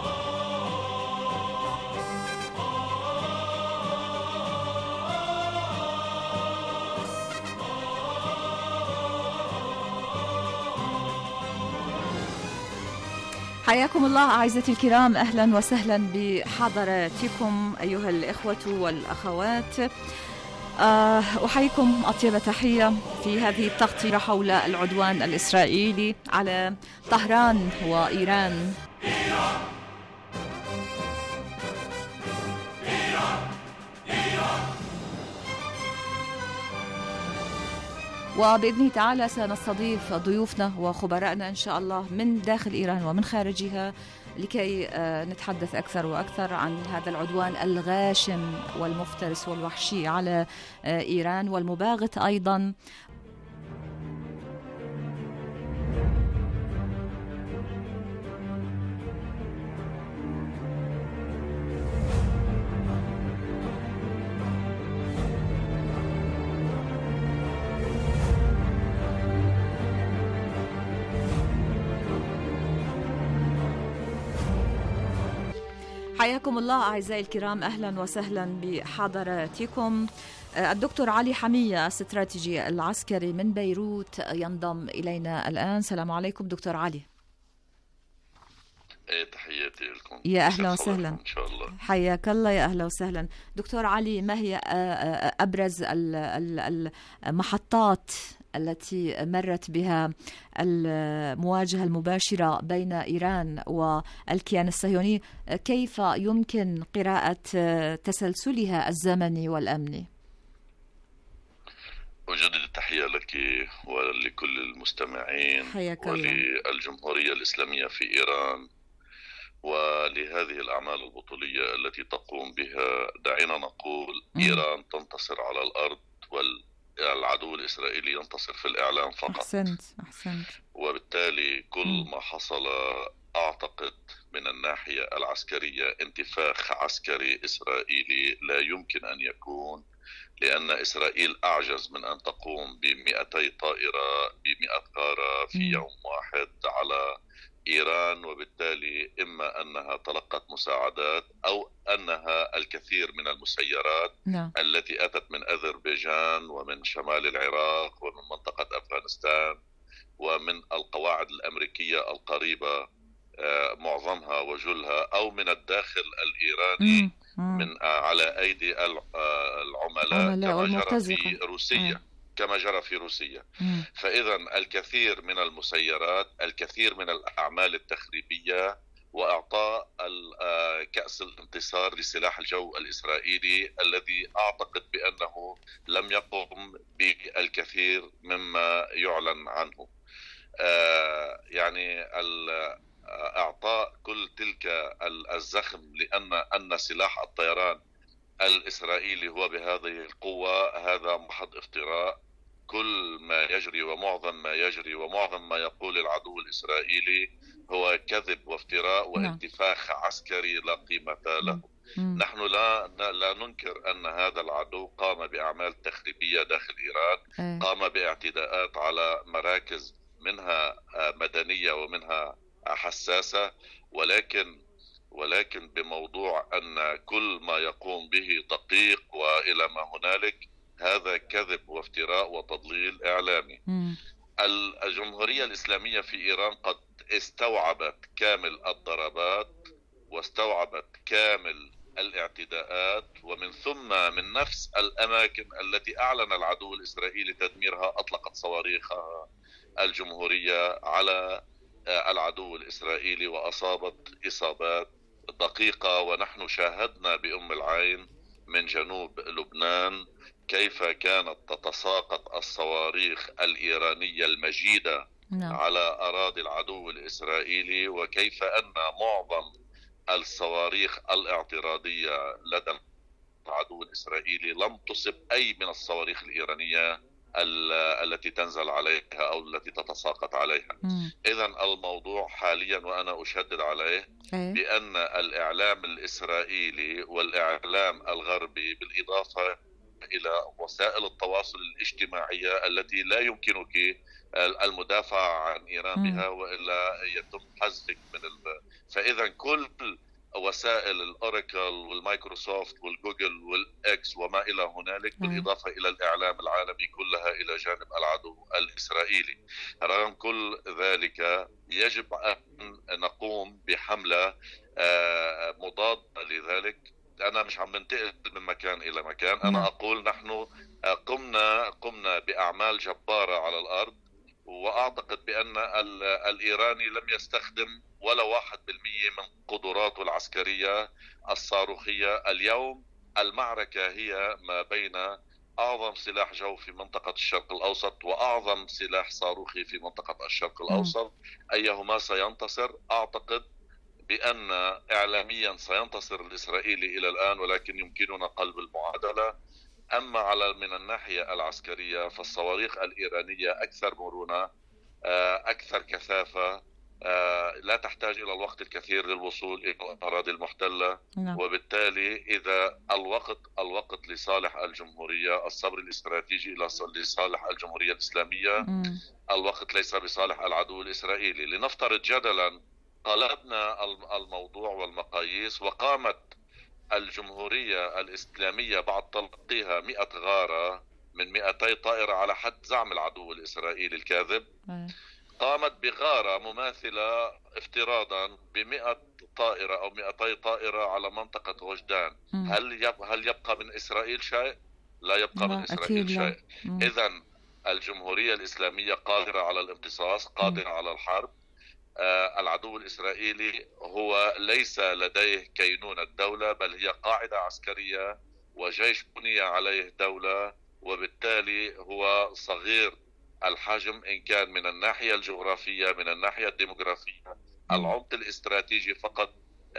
حياكم الله أعزتي الكرام، أهلا وسهلا بحضراتكم أيها الإخوة والأخوات. أحييكم أطيب تحية في هذه التغطية حول العدوان الإسرائيلي على طهران وإيران. وبإذن تعالى سنستضيف ضيوفنا وخبرائنا إن شاء الله من داخل إيران ومن خارجها لكي نتحدث أكثر وأكثر عن هذا العدوان الغاشم والمفترس والوحشي على إيران والمباغت أيضا. حياكم الله أعزائي الكرام، أهلا وسهلا بحضراتكم. الدكتور علي حمية استراتيجي العسكري من بيروت ينضم إلينا الآن. السلام عليكم دكتور علي. تحياتي لكم. يا أهلا وسهلا إن شاء الله. حياك الله، يا أهلا وسهلا دكتور علي. ما هي أبرز المحطات التي مرت بها المواجهة المباشرة بين إيران والكيان الصهيوني؟ كيف يمكن قراءة تسلسلها الزمني والأمني؟ أجدد التحية لك ولكل المستمعين وللجمهورية الإسلامية في إيران ولهذه الأعمال البطولية التي تقوم بها. دعينا نقول إيران تنتصر على الأرض والعدو الإسرائيلي ينتصر في الإعلام فقط. أحسنت أحسنت. وبالتالي كل ما حصل أعتقد من الناحية العسكرية انتفاخ عسكري إسرائيلي لا يمكن أن يكون، لأن إسرائيل أعجز من أن تقوم بمئتي طائرة بمئة غارة في يوم واحد على إيران، وبالتالي إما أنها تلقت مساعدات أو أنها الكثير من المسيرات نعم. التي أتت من أذربيجان ومن شمال العراق ومن منطقة أفغانستان ومن القواعد الأمريكية القريبة معظمها وجلها أو من الداخل الإيراني مم. مم. من على أيدي العملاء كما جرى في روسيا مم. كما جرى في روسيا. مم. فإذا الكثير من المسيرات، الكثير من الأعمال التخريبية، وإعطاء كأس الانتصار لسلاح الجو الإسرائيلي الذي أعتقد بأنه لم يقم بالكثير مما يعلن عنه. يعني إعطاء كل تلك الزخم لأن أن سلاح الطيران الإسرائيلي هو بهذه القوة هذا محض افتراء. كل ما يجري ومعظم ما يجري ومعظم ما يقول العدو الإسرائيلي هو كذب وافتراء وانتفاخ عسكري لا قيمة له. نحن لا لا ننكر أن هذا العدو قام بأعمال تخريبية داخل إيران، قام باعتداءات على مراكز منها مدنية ومنها حساسة، ولكن ولكن بموضوع أن كل ما يقوم به دقيق وإلى ما هنالك هذا كذب وافتراء وتضليل إعلامي. مم. الجمهورية الإسلامية في إيران قد استوعبت كامل الضربات واستوعبت كامل الاعتداءات، ومن ثم من نفس الأماكن التي أعلن العدو الإسرائيلي تدميرها أطلقت صواريخها الجمهورية على العدو الإسرائيلي وأصابت إصابات دقيقة. ونحن شاهدنا بأم العين من جنوب لبنان كيف كانت تتساقط الصواريخ الإيرانية المجيدة نعم. على أراضي العدو الإسرائيلي، وكيف أن معظم الصواريخ الاعتراضية لدى العدو الإسرائيلي لم تصب أي من الصواريخ الإيرانية التي تنزل عليها أو التي تتساقط عليها. إذن الموضوع حاليا وأنا أشدد عليه بأن الإعلام الإسرائيلي والإعلام الغربي بالإضافة إلى وسائل التواصل الاجتماعية التي لا يمكنك المدافع عن إيران بها وإلا يتم حذفك من ال... فإذا كل وسائل الأوراكل والمايكروسوفت والجوجل والإكس وما إلى هنالك بالإضافة إلى الإعلام العالمي كلها إلى جانب العدو الإسرائيلي. رغم كل ذلك يجب أن نقوم بحملة مضادة لذلك. أنا مش عم ننتقل من مكان إلى مكان، أنا أقول نحن قمنا قمنا بأعمال جبارة على الأرض، وأعتقد بأن الإيراني لم يستخدم ولا واحد بالمية من قدراته العسكرية الصاروخية. اليوم المعركة هي ما بين أعظم سلاح جو في منطقة الشرق الأوسط وأعظم سلاح صاروخي في منطقة الشرق الأوسط، أيهما سينتصر؟ أعتقد بأن إعلاميا سينتصر الإسرائيلي إلى الآن، ولكن يمكننا قلب المعادلة. أما على من الناحية العسكرية فالصواريخ الإيرانية أكثر مرونة، أكثر كثافة، لا تحتاج إلى الوقت الكثير للوصول إلى الأراضي المحتلة. وبالتالي إذا الوقت الوقت لصالح الجمهورية، الصبر الاستراتيجي لصالح الجمهورية الإسلامية، الوقت ليس بصالح العدو الإسرائيلي. لنفترض جدلا قلبنا الموضوع والمقاييس وقامت الجمهورية الإسلامية بعد تلقيها مئة غارة من مئتي طائرة على حد زعم العدو الإسرائيلي الكاذب، قامت بغارة مماثلة افتراضا بمئة طائرة أو مئتي طائرة على منطقة غجدان، هل يبقى, هل يبقى من إسرائيل شيء؟ لا يبقى من إسرائيل شيء. إذن الجمهورية الإسلامية قادرة على الامتصاص، قادرة على الحرب. آه العدو الإسرائيلي هو ليس لديه كينونة دولة، بل هي قاعدة عسكرية وجيش بني عليه دولة، وبالتالي هو صغير الحجم إن كان من الناحية الجغرافية، من الناحية الديموغرافية. العمق الاستراتيجي فقط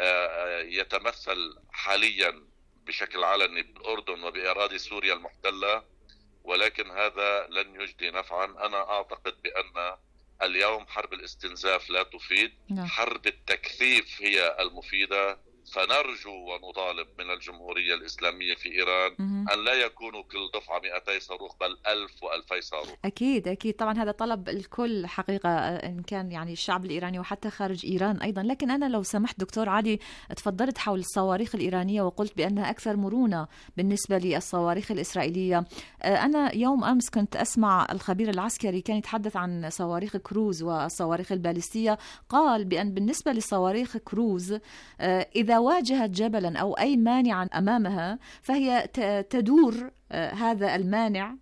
يتمثل حاليا بشكل علني بالأردن وبأراضي سوريا المحتلة، ولكن هذا لن يجدي نفعا. أنا أعتقد بأن اليوم حرب الاستنزاف لا تفيد، حرب التكثيف هي المفيدة. فنرجو ونطالب من الجمهورية الإسلامية في إيران أن لا يكونوا كل دفعة مئتي صاروخ بل ألف وألفي صاروخ. أكيد أكيد طبعا هذا طلب الكل حقيقة، إن كان يعني الشعب الإيراني وحتى خارج إيران أيضا. لكن أنا لو سمحت دكتور عادي، تفضلت حول الصواريخ الإيرانية وقلت بأنها أكثر مرونة بالنسبة للصواريخ الإسرائيلية. أنا يوم أمس كنت أسمع الخبير العسكري كان يتحدث عن صواريخ كروز والصواريخ الباليستية، قال بأن بالنسبة للصواريخ كروز إذا واجهت جبلا أو أي مانعا أمامها فهي تدور هذا المانع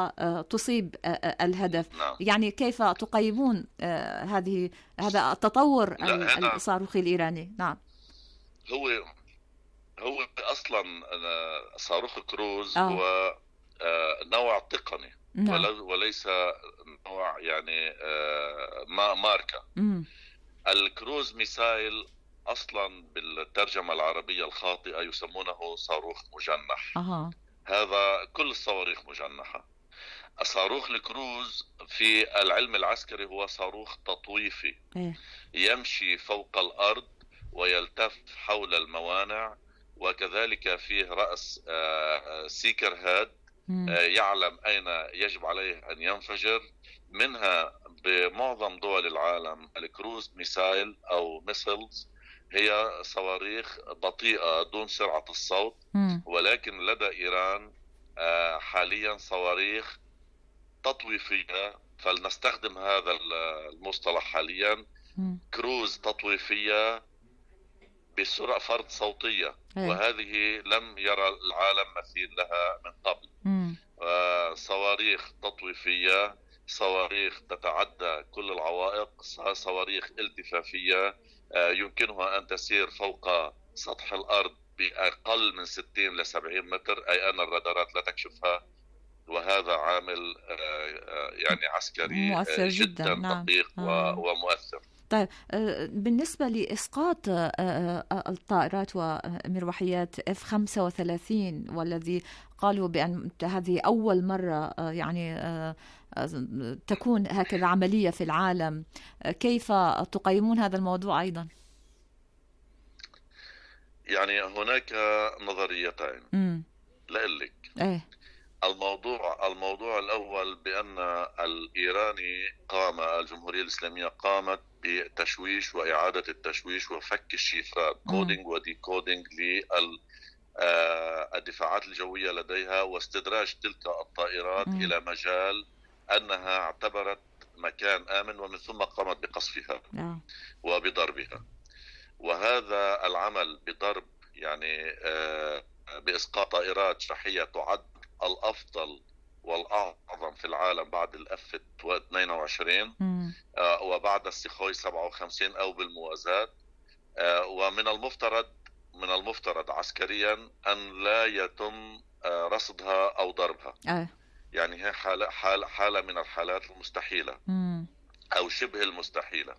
وتصيب الهدف. نعم. يعني كيف تقيمون هذه هذا التطور الصاروخي الإيراني؟ نعم. هو هو أصلا صاروخ كروز آه. هو نوع تقني. نعم. وليس نوع يعني ما ماركة. مم. الكروز ميسايل أصلا بالترجمة العربية الخاطئة يسمونه صاروخ مجنح. أها. هذا كل الصواريخ مجنحة. الصاروخ الكروز في العلم العسكري هو صاروخ تطويفي. إيه؟ يمشي فوق الأرض ويلتف حول الموانع، وكذلك فيه رأس سيكر هاد يعلم أين يجب عليه أن ينفجر. منها بمعظم دول العالم الكروز ميسايل أو ميسلز هي صواريخ بطيئة دون سرعة الصوت. مم. ولكن لدى إيران حاليا صواريخ تطويفية، فلنستخدم هذا المصطلح حاليا. مم. كروز تطويفية بسرعة فرد صوتية. أي. وهذه لم يرى العالم مثيل لها من قبل. مم. صواريخ تطويفية، صواريخ تتعدى كل العوائق، صواريخ التفافية يمكنها أن تسير فوق سطح الأرض بأقل من ستين إلى سبعين متر، أي أن الرادارات لا تكشفها. وهذا عامل يعني عسكري مؤثر جدا, جدا. دقيق نعم. ومؤثر. طيب بالنسبة لإسقاط الطائرات ومروحيات إف خمسة وثلاثين والذي قالوا بأن هذه أول مرة يعني تكون هكذا عملية في العالم، كيف تقيمون هذا الموضوع أيضا؟ يعني هناك نظريتين لإلك. إيه؟ الموضوع الموضوع الأول بأن الإيراني قام الجمهورية الإسلامية قامت بتشويش وإعادة التشويش وفك الشفرات، كودينج وديكودينج للدفاعات الجوية لديها، واستدراج تلك الطائرات م. إلى مجال أنها اعتبرت مكان آمن، ومن ثم قامت بقصفها م. وبضربها. وهذا العمل بضرب يعني بإسقاط طائرات شرحية تعد الأفضل والأعظم في العالم بعد الأف اثنين وعشرين آه وبعد السخوي سبعة وخمسين أو بالموازاة. آه ومن المفترض من المفترض عسكريا أن لا يتم آه رصدها أو ضربها. آه. يعني هي حالة, حالة, حالة من الحالات المستحيلة مم. أو شبه المستحيلة.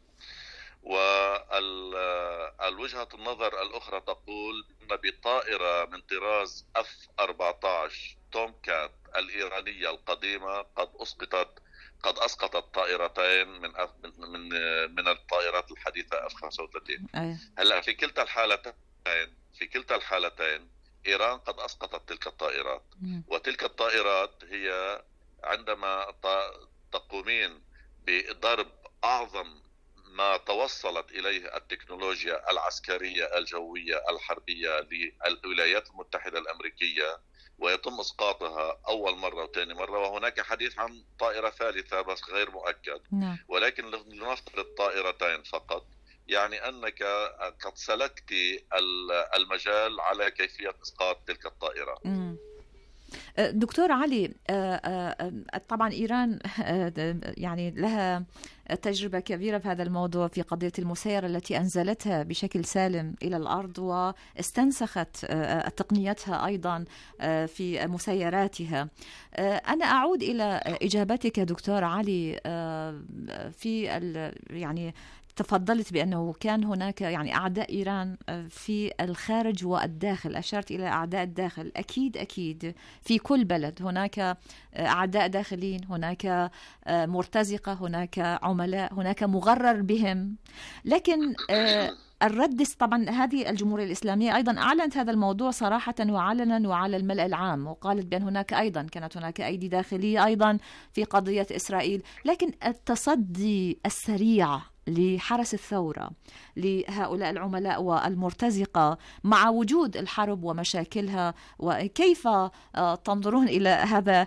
والوجهة النظر الأخرى تقول أن بطائرة من طراز إف أربعة عشر توم كات الإيرانية القديمة قد أسقطت قد أسقطت طائرتين من من من الطائرات الحديثة إف خمسة وثلاثين. هلا في كلتا الحالتين في كلتا الحالتين إيران قد أسقطت تلك الطائرات. م. وتلك الطائرات هي عندما تقومين بضرب أعظم ما توصلت إليه التكنولوجيا العسكرية الجوية الحربية للولايات المتحدة الأمريكية، ويتم إسقاطها أول مرة وثاني مرة، وهناك حديث عن طائرة ثالثة بس غير مؤكد. نعم. ولكن لنفترض طائرتين فقط، يعني أنك قد سلكت المجال على كيفية إسقاط تلك الطائرات. م. دكتور علي، طبعا إيران يعني لها تجربة كبيرة في هذا الموضوع في قضية المسيرة التي أنزلتها بشكل سالم إلى الأرض واستنسخت تقنيتها أيضا في مسيراتها. أنا أعود إلى إجابتك دكتور علي في يعني تفضلت بأنه كان هناك يعني أعداء إيران في الخارج والداخل، أشرت إلى أعداء الداخل. أكيد أكيد في كل بلد هناك أعداء داخلين، هناك مرتزقة، هناك عملاء، هناك مغرر بهم. لكن الرد طبعا هذه الجمهورية الإسلامية أيضا أعلنت هذا الموضوع صراحة وعلنا وعلى الملأ العام، وقالت بأن هناك أيضا كانت هناك أيدي داخلية أيضا في قضية إسرائيل. لكن التصدي السريع لحرس الثورة لهؤلاء العملاء والمرتزقة مع وجود الحرب ومشاكلها، وكيف تنظرون إلى هذا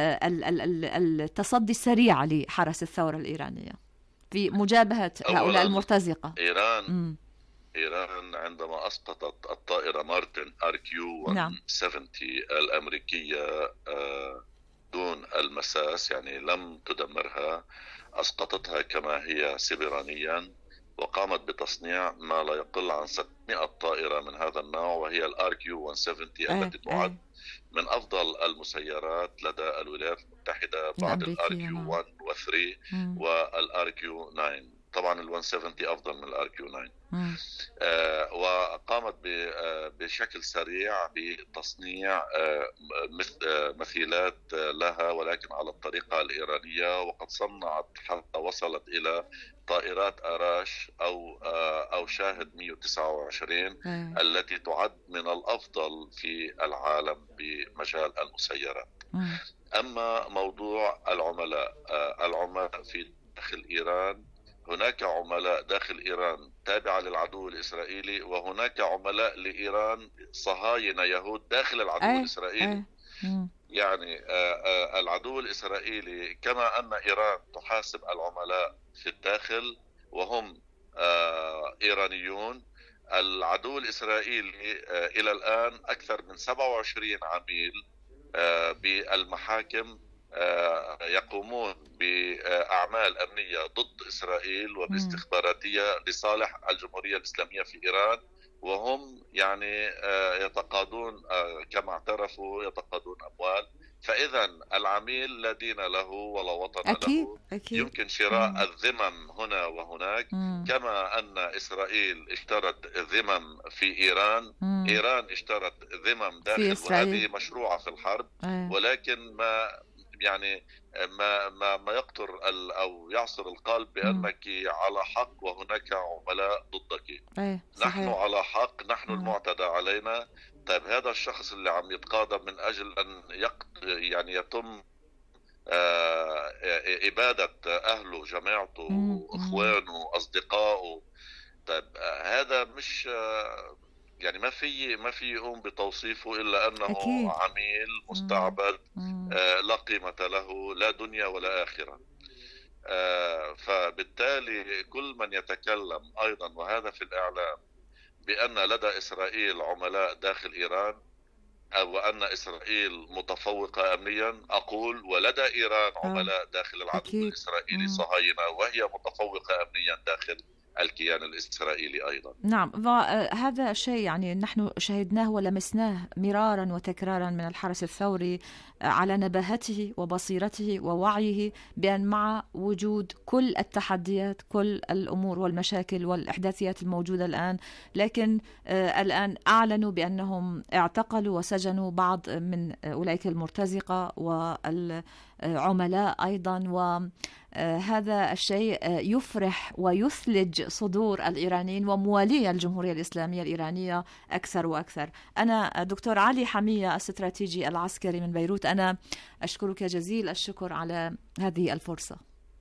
التصدي السريع لحرس الثورة الإيرانية في مجابهة هؤلاء المرتزقة؟ إيران م. إيران عندما أسقطت الطائرة مارتن آر كيو مئة وسبعين الأمريكية دون المساس، يعني لم تدمرها، أسقطتها كما هي سبرانيا، وقامت بتصنيع ما لا يقل عن ستمائة طائرة من هذا النوع، وهي الآر كيو مئة وسبعين التي تعد من أفضل المسيرات لدى الولايات المتحدة بعد الآر كيو واحد و ثلاثة والآر كيو تسعة. طبعا ال مئة وسبعين أفضل من الآر كيو تسعة. آه وقامت بشكل سريع بتصنيع آه مثيلات لها، ولكن على الطريقة الإيرانية، وقد صنعت حتى وصلت إلى طائرات آراش أو آه أو شاهد مئة وتسعة وعشرين م. التي تعد من الأفضل في العالم بمجال المسيرات. م. أما موضوع العملاء، آه العملاء في داخل إيران، هناك عملاء داخل إيران تابعة للعدو الإسرائيلي، وهناك عملاء لإيران صهاينة يهود داخل العدو أي. الإسرائيلي. أي. يعني العدو الإسرائيلي كما أن إيران تحاسب العملاء في الداخل وهم إيرانيون، العدو الإسرائيلي إلى الآن أكثر من سبعة وعشرين عميل بالمحاكم يقومون بأعمال أمنية ضد إسرائيل وباستخباراتية لصالح الجمهورية الإسلامية في إيران، وهم يعني يتقاضون كما اعترفوا يتقاضون أموال. فإذا العميل لا دين له ولا وطن أكيد. له. أكيد. يمكن شراء مم. الذمم هنا وهناك، مم. كما أن إسرائيل اشترت ذمم في إيران، مم. إيران اشترت ذمم داخل، وهذه مشروعة في الحرب. أي. ولكن ما يعني ما ما ما يقطر او يعصر القلب بانك على حق وهناك عملاء ضدك. أيه نحن على حق، نحن مم. المعتدى علينا. طيب هذا الشخص اللي عم يتقاضى من اجل ان يقت يعني يتم آه اباده اهله، جماعته، مم. اخوانه، اصدقائه، طيب آه هذا مش آه يعني ما في ما في يقوم بتوصيفه إلا أنه أكيد. عميل مستعبد آه لا قيمة له، لا دنيا ولا آخرة. آه فبالتالي كل من يتكلم أيضا، وهذا في الإعلام، بأن لدى إسرائيل عملاء داخل إيران أو أن إسرائيل متفوقة أمنيا، أقول ولدى إيران عملاء داخل العدو أكيد. الإسرائيلي صهاينة، وهي متفوقة أمنيا داخل الكيان الإسرائيلي أيضا. نعم، هذا الشيء يعني نحن شهدناه ولمسناه مرارا وتكرارا من الحرس الثوري على نباهته وبصيرته ووعيه بأن مع وجود كل التحديات، كل الأمور والمشاكل والإحداثيات الموجودة الآن، لكن الآن أعلنوا بأنهم اعتقلوا وسجنوا بعض من أولئك المرتزقة والعملاء أيضا، وهذا الشيء يفرح ويثلج صدور الإيرانيين وموالي الجمهورية الإسلامية الإيرانية أكثر وأكثر. أنا دكتور علي حمية، استراتيجي العسكري من بيروت، أنا أشكرك جزيل الشكر على هذه الفرصة.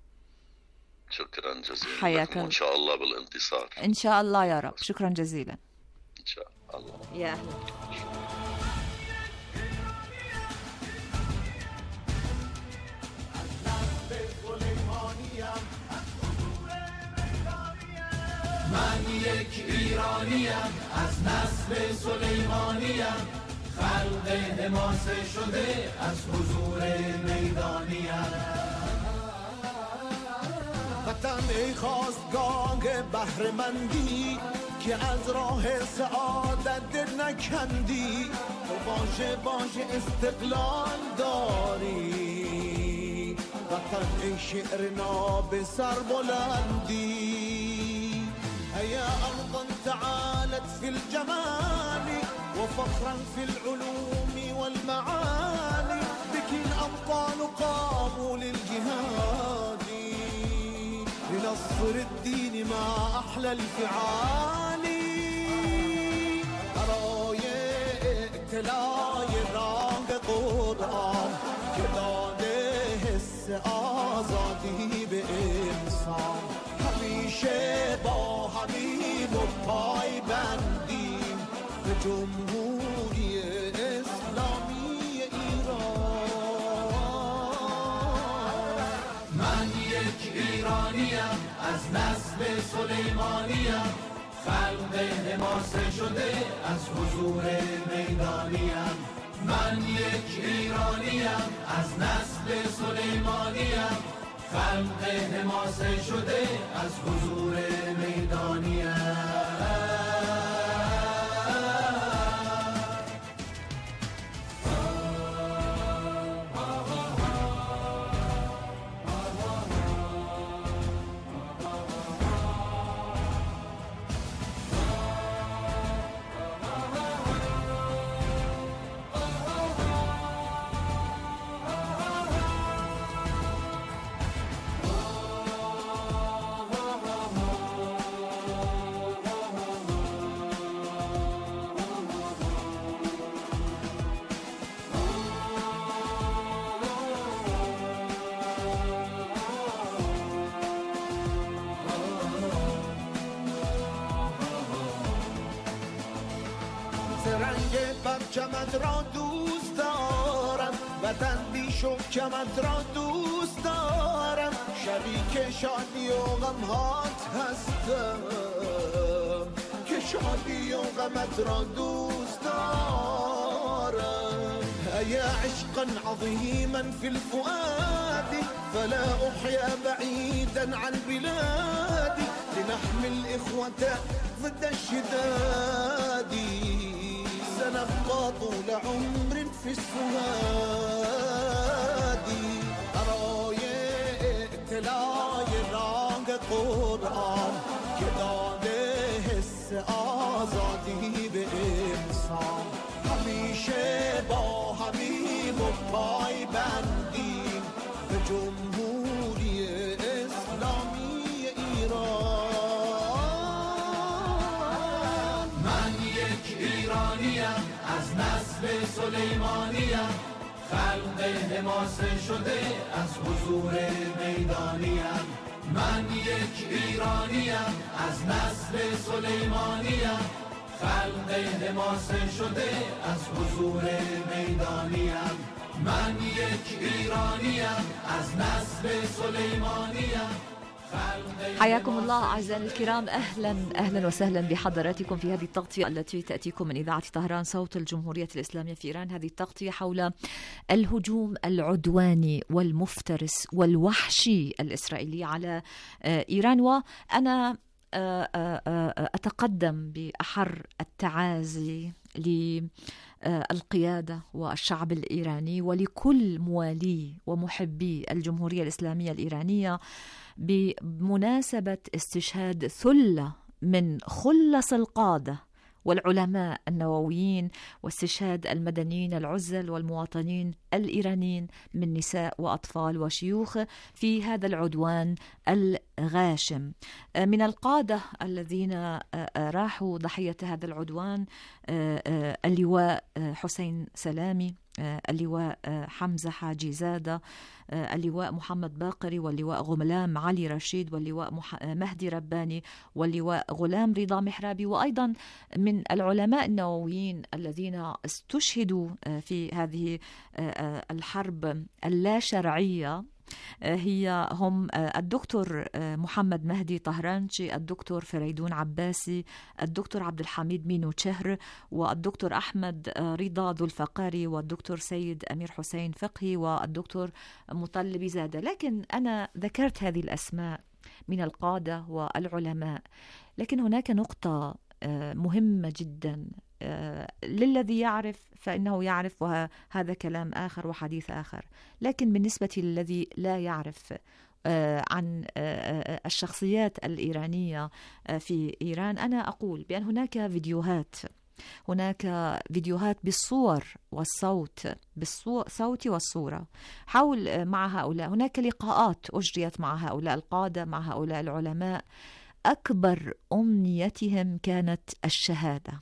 شكرا جزيلا. حياك إن شاء الله بالانتصار. إن شاء الله يا رب. شكرا جزيلا. إن شاء الله. يا أهلا. من یک ایرانیم، از نسل سلیمانیم، خلق حماسه شده از حضور میدانیم. وطن ای خواستگاه بهره‌مندی که از راه سعادت دل نکندی، تو باشه باشه استقلال داری. وطن ای شعر ناب سر بلندی، هيا أرضا تعالت في الجمال وفخرا في العلوم والمعاني، بك الأبطال قاموا للجهاد لنصر الدين ما أحلى الفعال. برای اطلاع راه قرآن که داده حس آزادی به انسان، همیشه با همین و پای بندیم به جمهوری اسلامی ایران. من یک ایرانیم از نسل سلیمانیم، خلق حماسه شده از حضور میدانیم. من یک ایرانیم از نسل سلیمانیم، خلق حماسه شده از حضور میدانیم. پرچمت را دوست دارم، وطن بیش و کمت را دوست دارم، شریک شادی و غمهات هستم که شادی و غمت را دوست دارم. هيا عشقا عظيما في الفؤاد فلا أحيا بعيدا عن بلادي، لنحمي الإخوة ضد الشداد، سنبقى طول عمر في السواد. برای اطلاع راه قرآن که داده حس آزادی به انسان، همیشه با همین و پای بندیم به جمهوری اسلامی ایران. من یک ایرانیم از نسل سلیمانیم، خلق حماسه شده از حضور میدانیم. من یک ایرانیم از نسل سلیمانیم، خلق حماسه شده از حضور میدانیم. من یک ایرانیم از نسل سلیمانیم. حياكم الله أعزائي الكرام، أهلا أهلا وسهلا بحضراتكم في هذه التغطية التي تأتيكم من إذاعة طهران صوت الجمهورية الإسلامية في إيران. هذه التغطية حول الهجوم العدواني والمفترس والوحشي الإسرائيلي على إيران، وأنا أتقدم بأحر التعازي للقيادة والشعب الإيراني ولكل موالي ومحبي الجمهورية الإسلامية الإيرانية بمناسبة استشهاد ثلة من خلص القادة والعلماء النوويين، واستشهاد المدنيين العزل والمواطنين الإيرانيين من نساء وأطفال وشيوخ في هذا العدوان الغاشم. من القادة الذين راحوا ضحية هذا العدوان اللواء حسين سلامي، اللواء حمزة حاجي زادة، اللواء محمد باقري، واللواء غلام علي رشيد، واللواء مهدي رباني، واللواء غلام رضا محرابي، وأيضا من العلماء النوويين الذين استشهدوا في هذه الحرب اللا شرعية هي هم الدكتور محمد مهدي طهرانشي، الدكتور فريدون عباسي، الدكتور عبد الحميد مينو تشهر، والدكتور أحمد رضا ذو الفقاري، والدكتور سيد أمير حسين فقهي، والدكتور مطلبي زادة. لكن أنا ذكرت هذه الأسماء من القادة والعلماء، لكن هناك نقطة مهمة جدا للذي يعرف فإنه يعرف، وهذا كلام آخر وحديث آخر. لكن بالنسبة للذي لا يعرف عن الشخصيات الإيرانية في إيران، أنا أقول بأن هناك فيديوهات هناك فيديوهات بالصور والصوت، بالصوت والصورة حول مع هؤلاء. هناك لقاءات أجريت مع هؤلاء القادة، مع هؤلاء العلماء. أكبر أمنيتهم كانت الشهادة.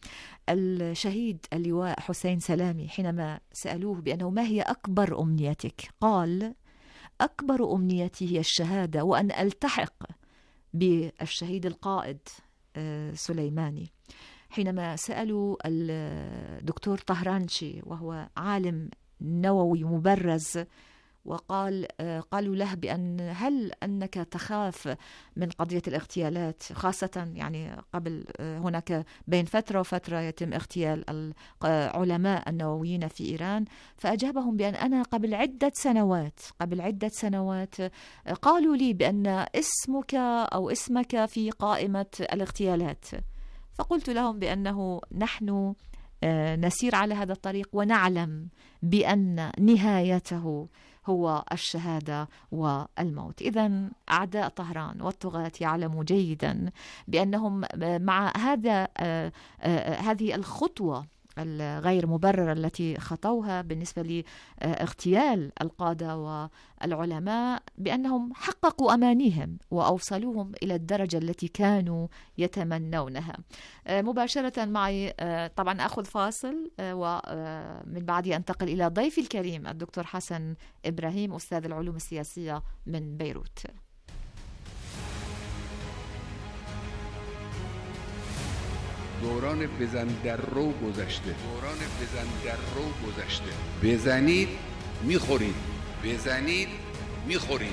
الشهيد اللواء حسين سلامي حينما سألوه بأنه ما هي أكبر أمنيتك، قال أكبر أمنيتي هي الشهادة، وأن ألتحق بالشهيد القائد سليماني. حينما سألوا الدكتور طهرانشي وهو عالم نووي مبرز، وقال قالوا له بأن هل أنك تخاف من قضية الاغتيالات، خاصة يعني قبل هناك بين فترة وفترة يتم اغتيال العلماء النوويين في إيران، فأجابهم بأن أنا قبل عدة سنوات قبل عدة سنوات قالوا لي بأن اسمك أو اسمك في قائمة الاغتيالات، فقلت لهم بأنه نحن نسير على هذا الطريق ونعلم بأن نهايته هو الشهادة والموت. إذن أعداء طهران والطغاة يعلموا جيدا بأنهم مع هذا هذه الخطوة الغير مبررة التي خطوها بالنسبة لاغتيال القادة والعلماء، بأنهم حققوا أمانيهم وأوصلوهم إلى الدرجة التي كانوا يتمنونها. مباشرة معي طبعا أخذ فاصل، ومن بعده أنتقل إلى ضيفي الكريم الدكتور حسن إبراهيم أستاذ العلوم السياسية من بيروت. دوران بزن در رو گذشته دوران بزن در رو گذشته بزنید میخورید بزنید میخورید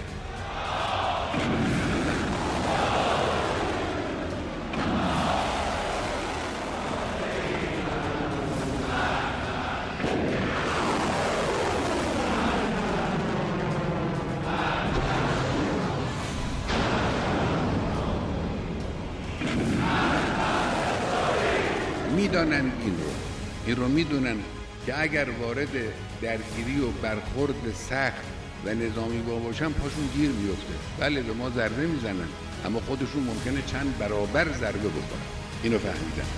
میدانن این رو این رو میدونن که اگر وارد درگیری و برخورد سخت و نظامی باشن پاشون گیر میفته. بله به ما ضربه میزنن، اما خودشون ممکنه چند برابر ضربه بخورن. اینو فهمیدن.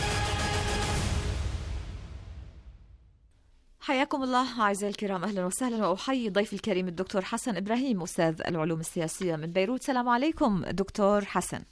حياكم الله أعزائي الكرام، أهلا وسهلا، وأحيي ضيفي الكريم الدكتور حسن إبراهيم أستاذ العلوم السياسية من بيروت. السلام عليكم دكتور حسن.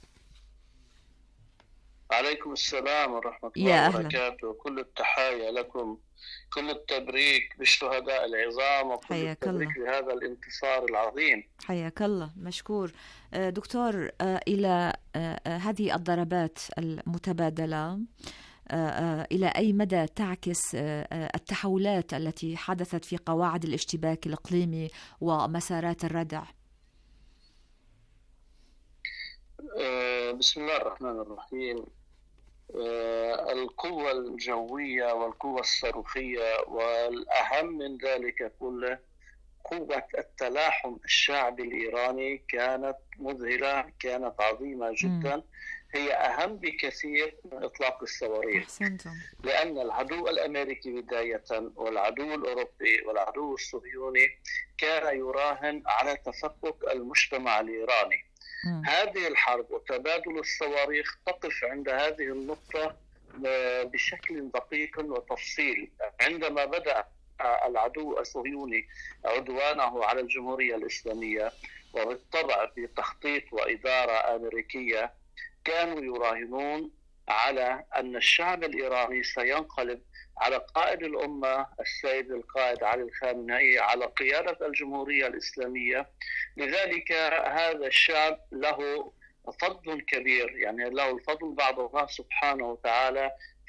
عليكم السلام ورحمة الله وبركاته. كل التحايا لكم، كل التبريك بالشهداء العظام، وكل التبريك لهذا الانتصار العظيم. حياك الله، مشكور دكتور. إلى هذه الضربات المتبادلة إلى أي مدى تعكس التحولات التي حدثت في قواعد الاشتباك الإقليمي ومسارات الردع؟ بسم الله الرحمن الرحيم. القوة الجوية والقوة الصاروخية، والأهم من ذلك كله قوة التلاحم الشعبي الإيراني كانت مذهلة، كانت عظيمة جدا. م. هي أهم بكثير من إطلاق الصواريخ، لأن العدو الأمريكي بداية والعدو الأوروبي والعدو الصهيوني كان يراهن على تفكك المجتمع الإيراني. م. هذه الحرب وتبادل الصواريخ تقف عند هذه النقطة بشكل دقيق وتفصيل. عندما بدأ العدو الصهيوني عدوانه على الجمهورية الإسلامية، وبالطبع بتخطيط وإدارة أمريكية، كانوا يراهنون على أن الشعب الإيراني سينقلب على قائد الأمة السيد القائد علي الخامنئي، على قيادة الجمهورية الإسلامية. لذلك هذا الشعب له فضل كبير، يعني له الفضل بعد الله سبحانه وتعالى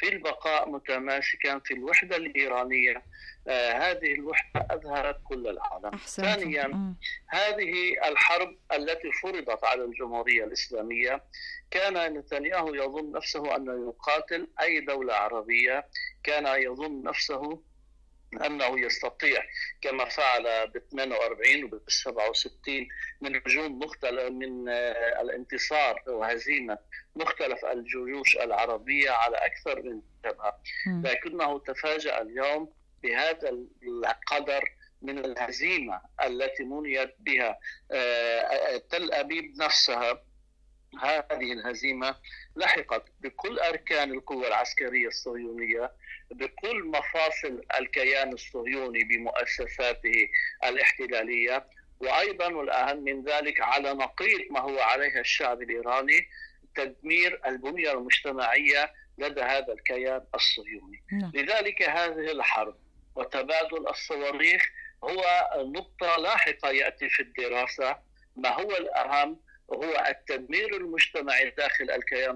في البقاء متماسكا في الوحدة الإيرانية. آه هذه الوحدة أظهرت كل العالم. ثانيا م. هذه الحرب التي فرضت على الجمهورية الإسلامية كان نتنياهو يظن نفسه أنه يقاتل أي دولة عربية، كان يظن نفسه أنه يستطيع كما فعل ب ثمانية وأربعين وب سبعة وستين من هجوم مختلف من الانتصار وهزيمة مختلف الجيوش العربية على أكثر من جبهة، لكنه تفاجأ اليوم بهذا القدر من الهزيمة التي منيت بها تل أبيب نفسها. هذه الهزيمة لحقت بكل أركان القوى العسكرية الصهيونية، بكل مفاصل الكيان الصهيوني بمؤسساته الاحتلالية، وأيضا والأهم من ذلك على نقيض ما هو عليه الشعب الإيراني، تدمير البنية المجتمعية لدى هذا الكيان الصهيوني. لذلك هذه الحرب وتبادل الصواريخ هو نقطة لاحقة يأتي في الدراسة. ما هو الأهم هو التدمير المجتمعي داخل الكيان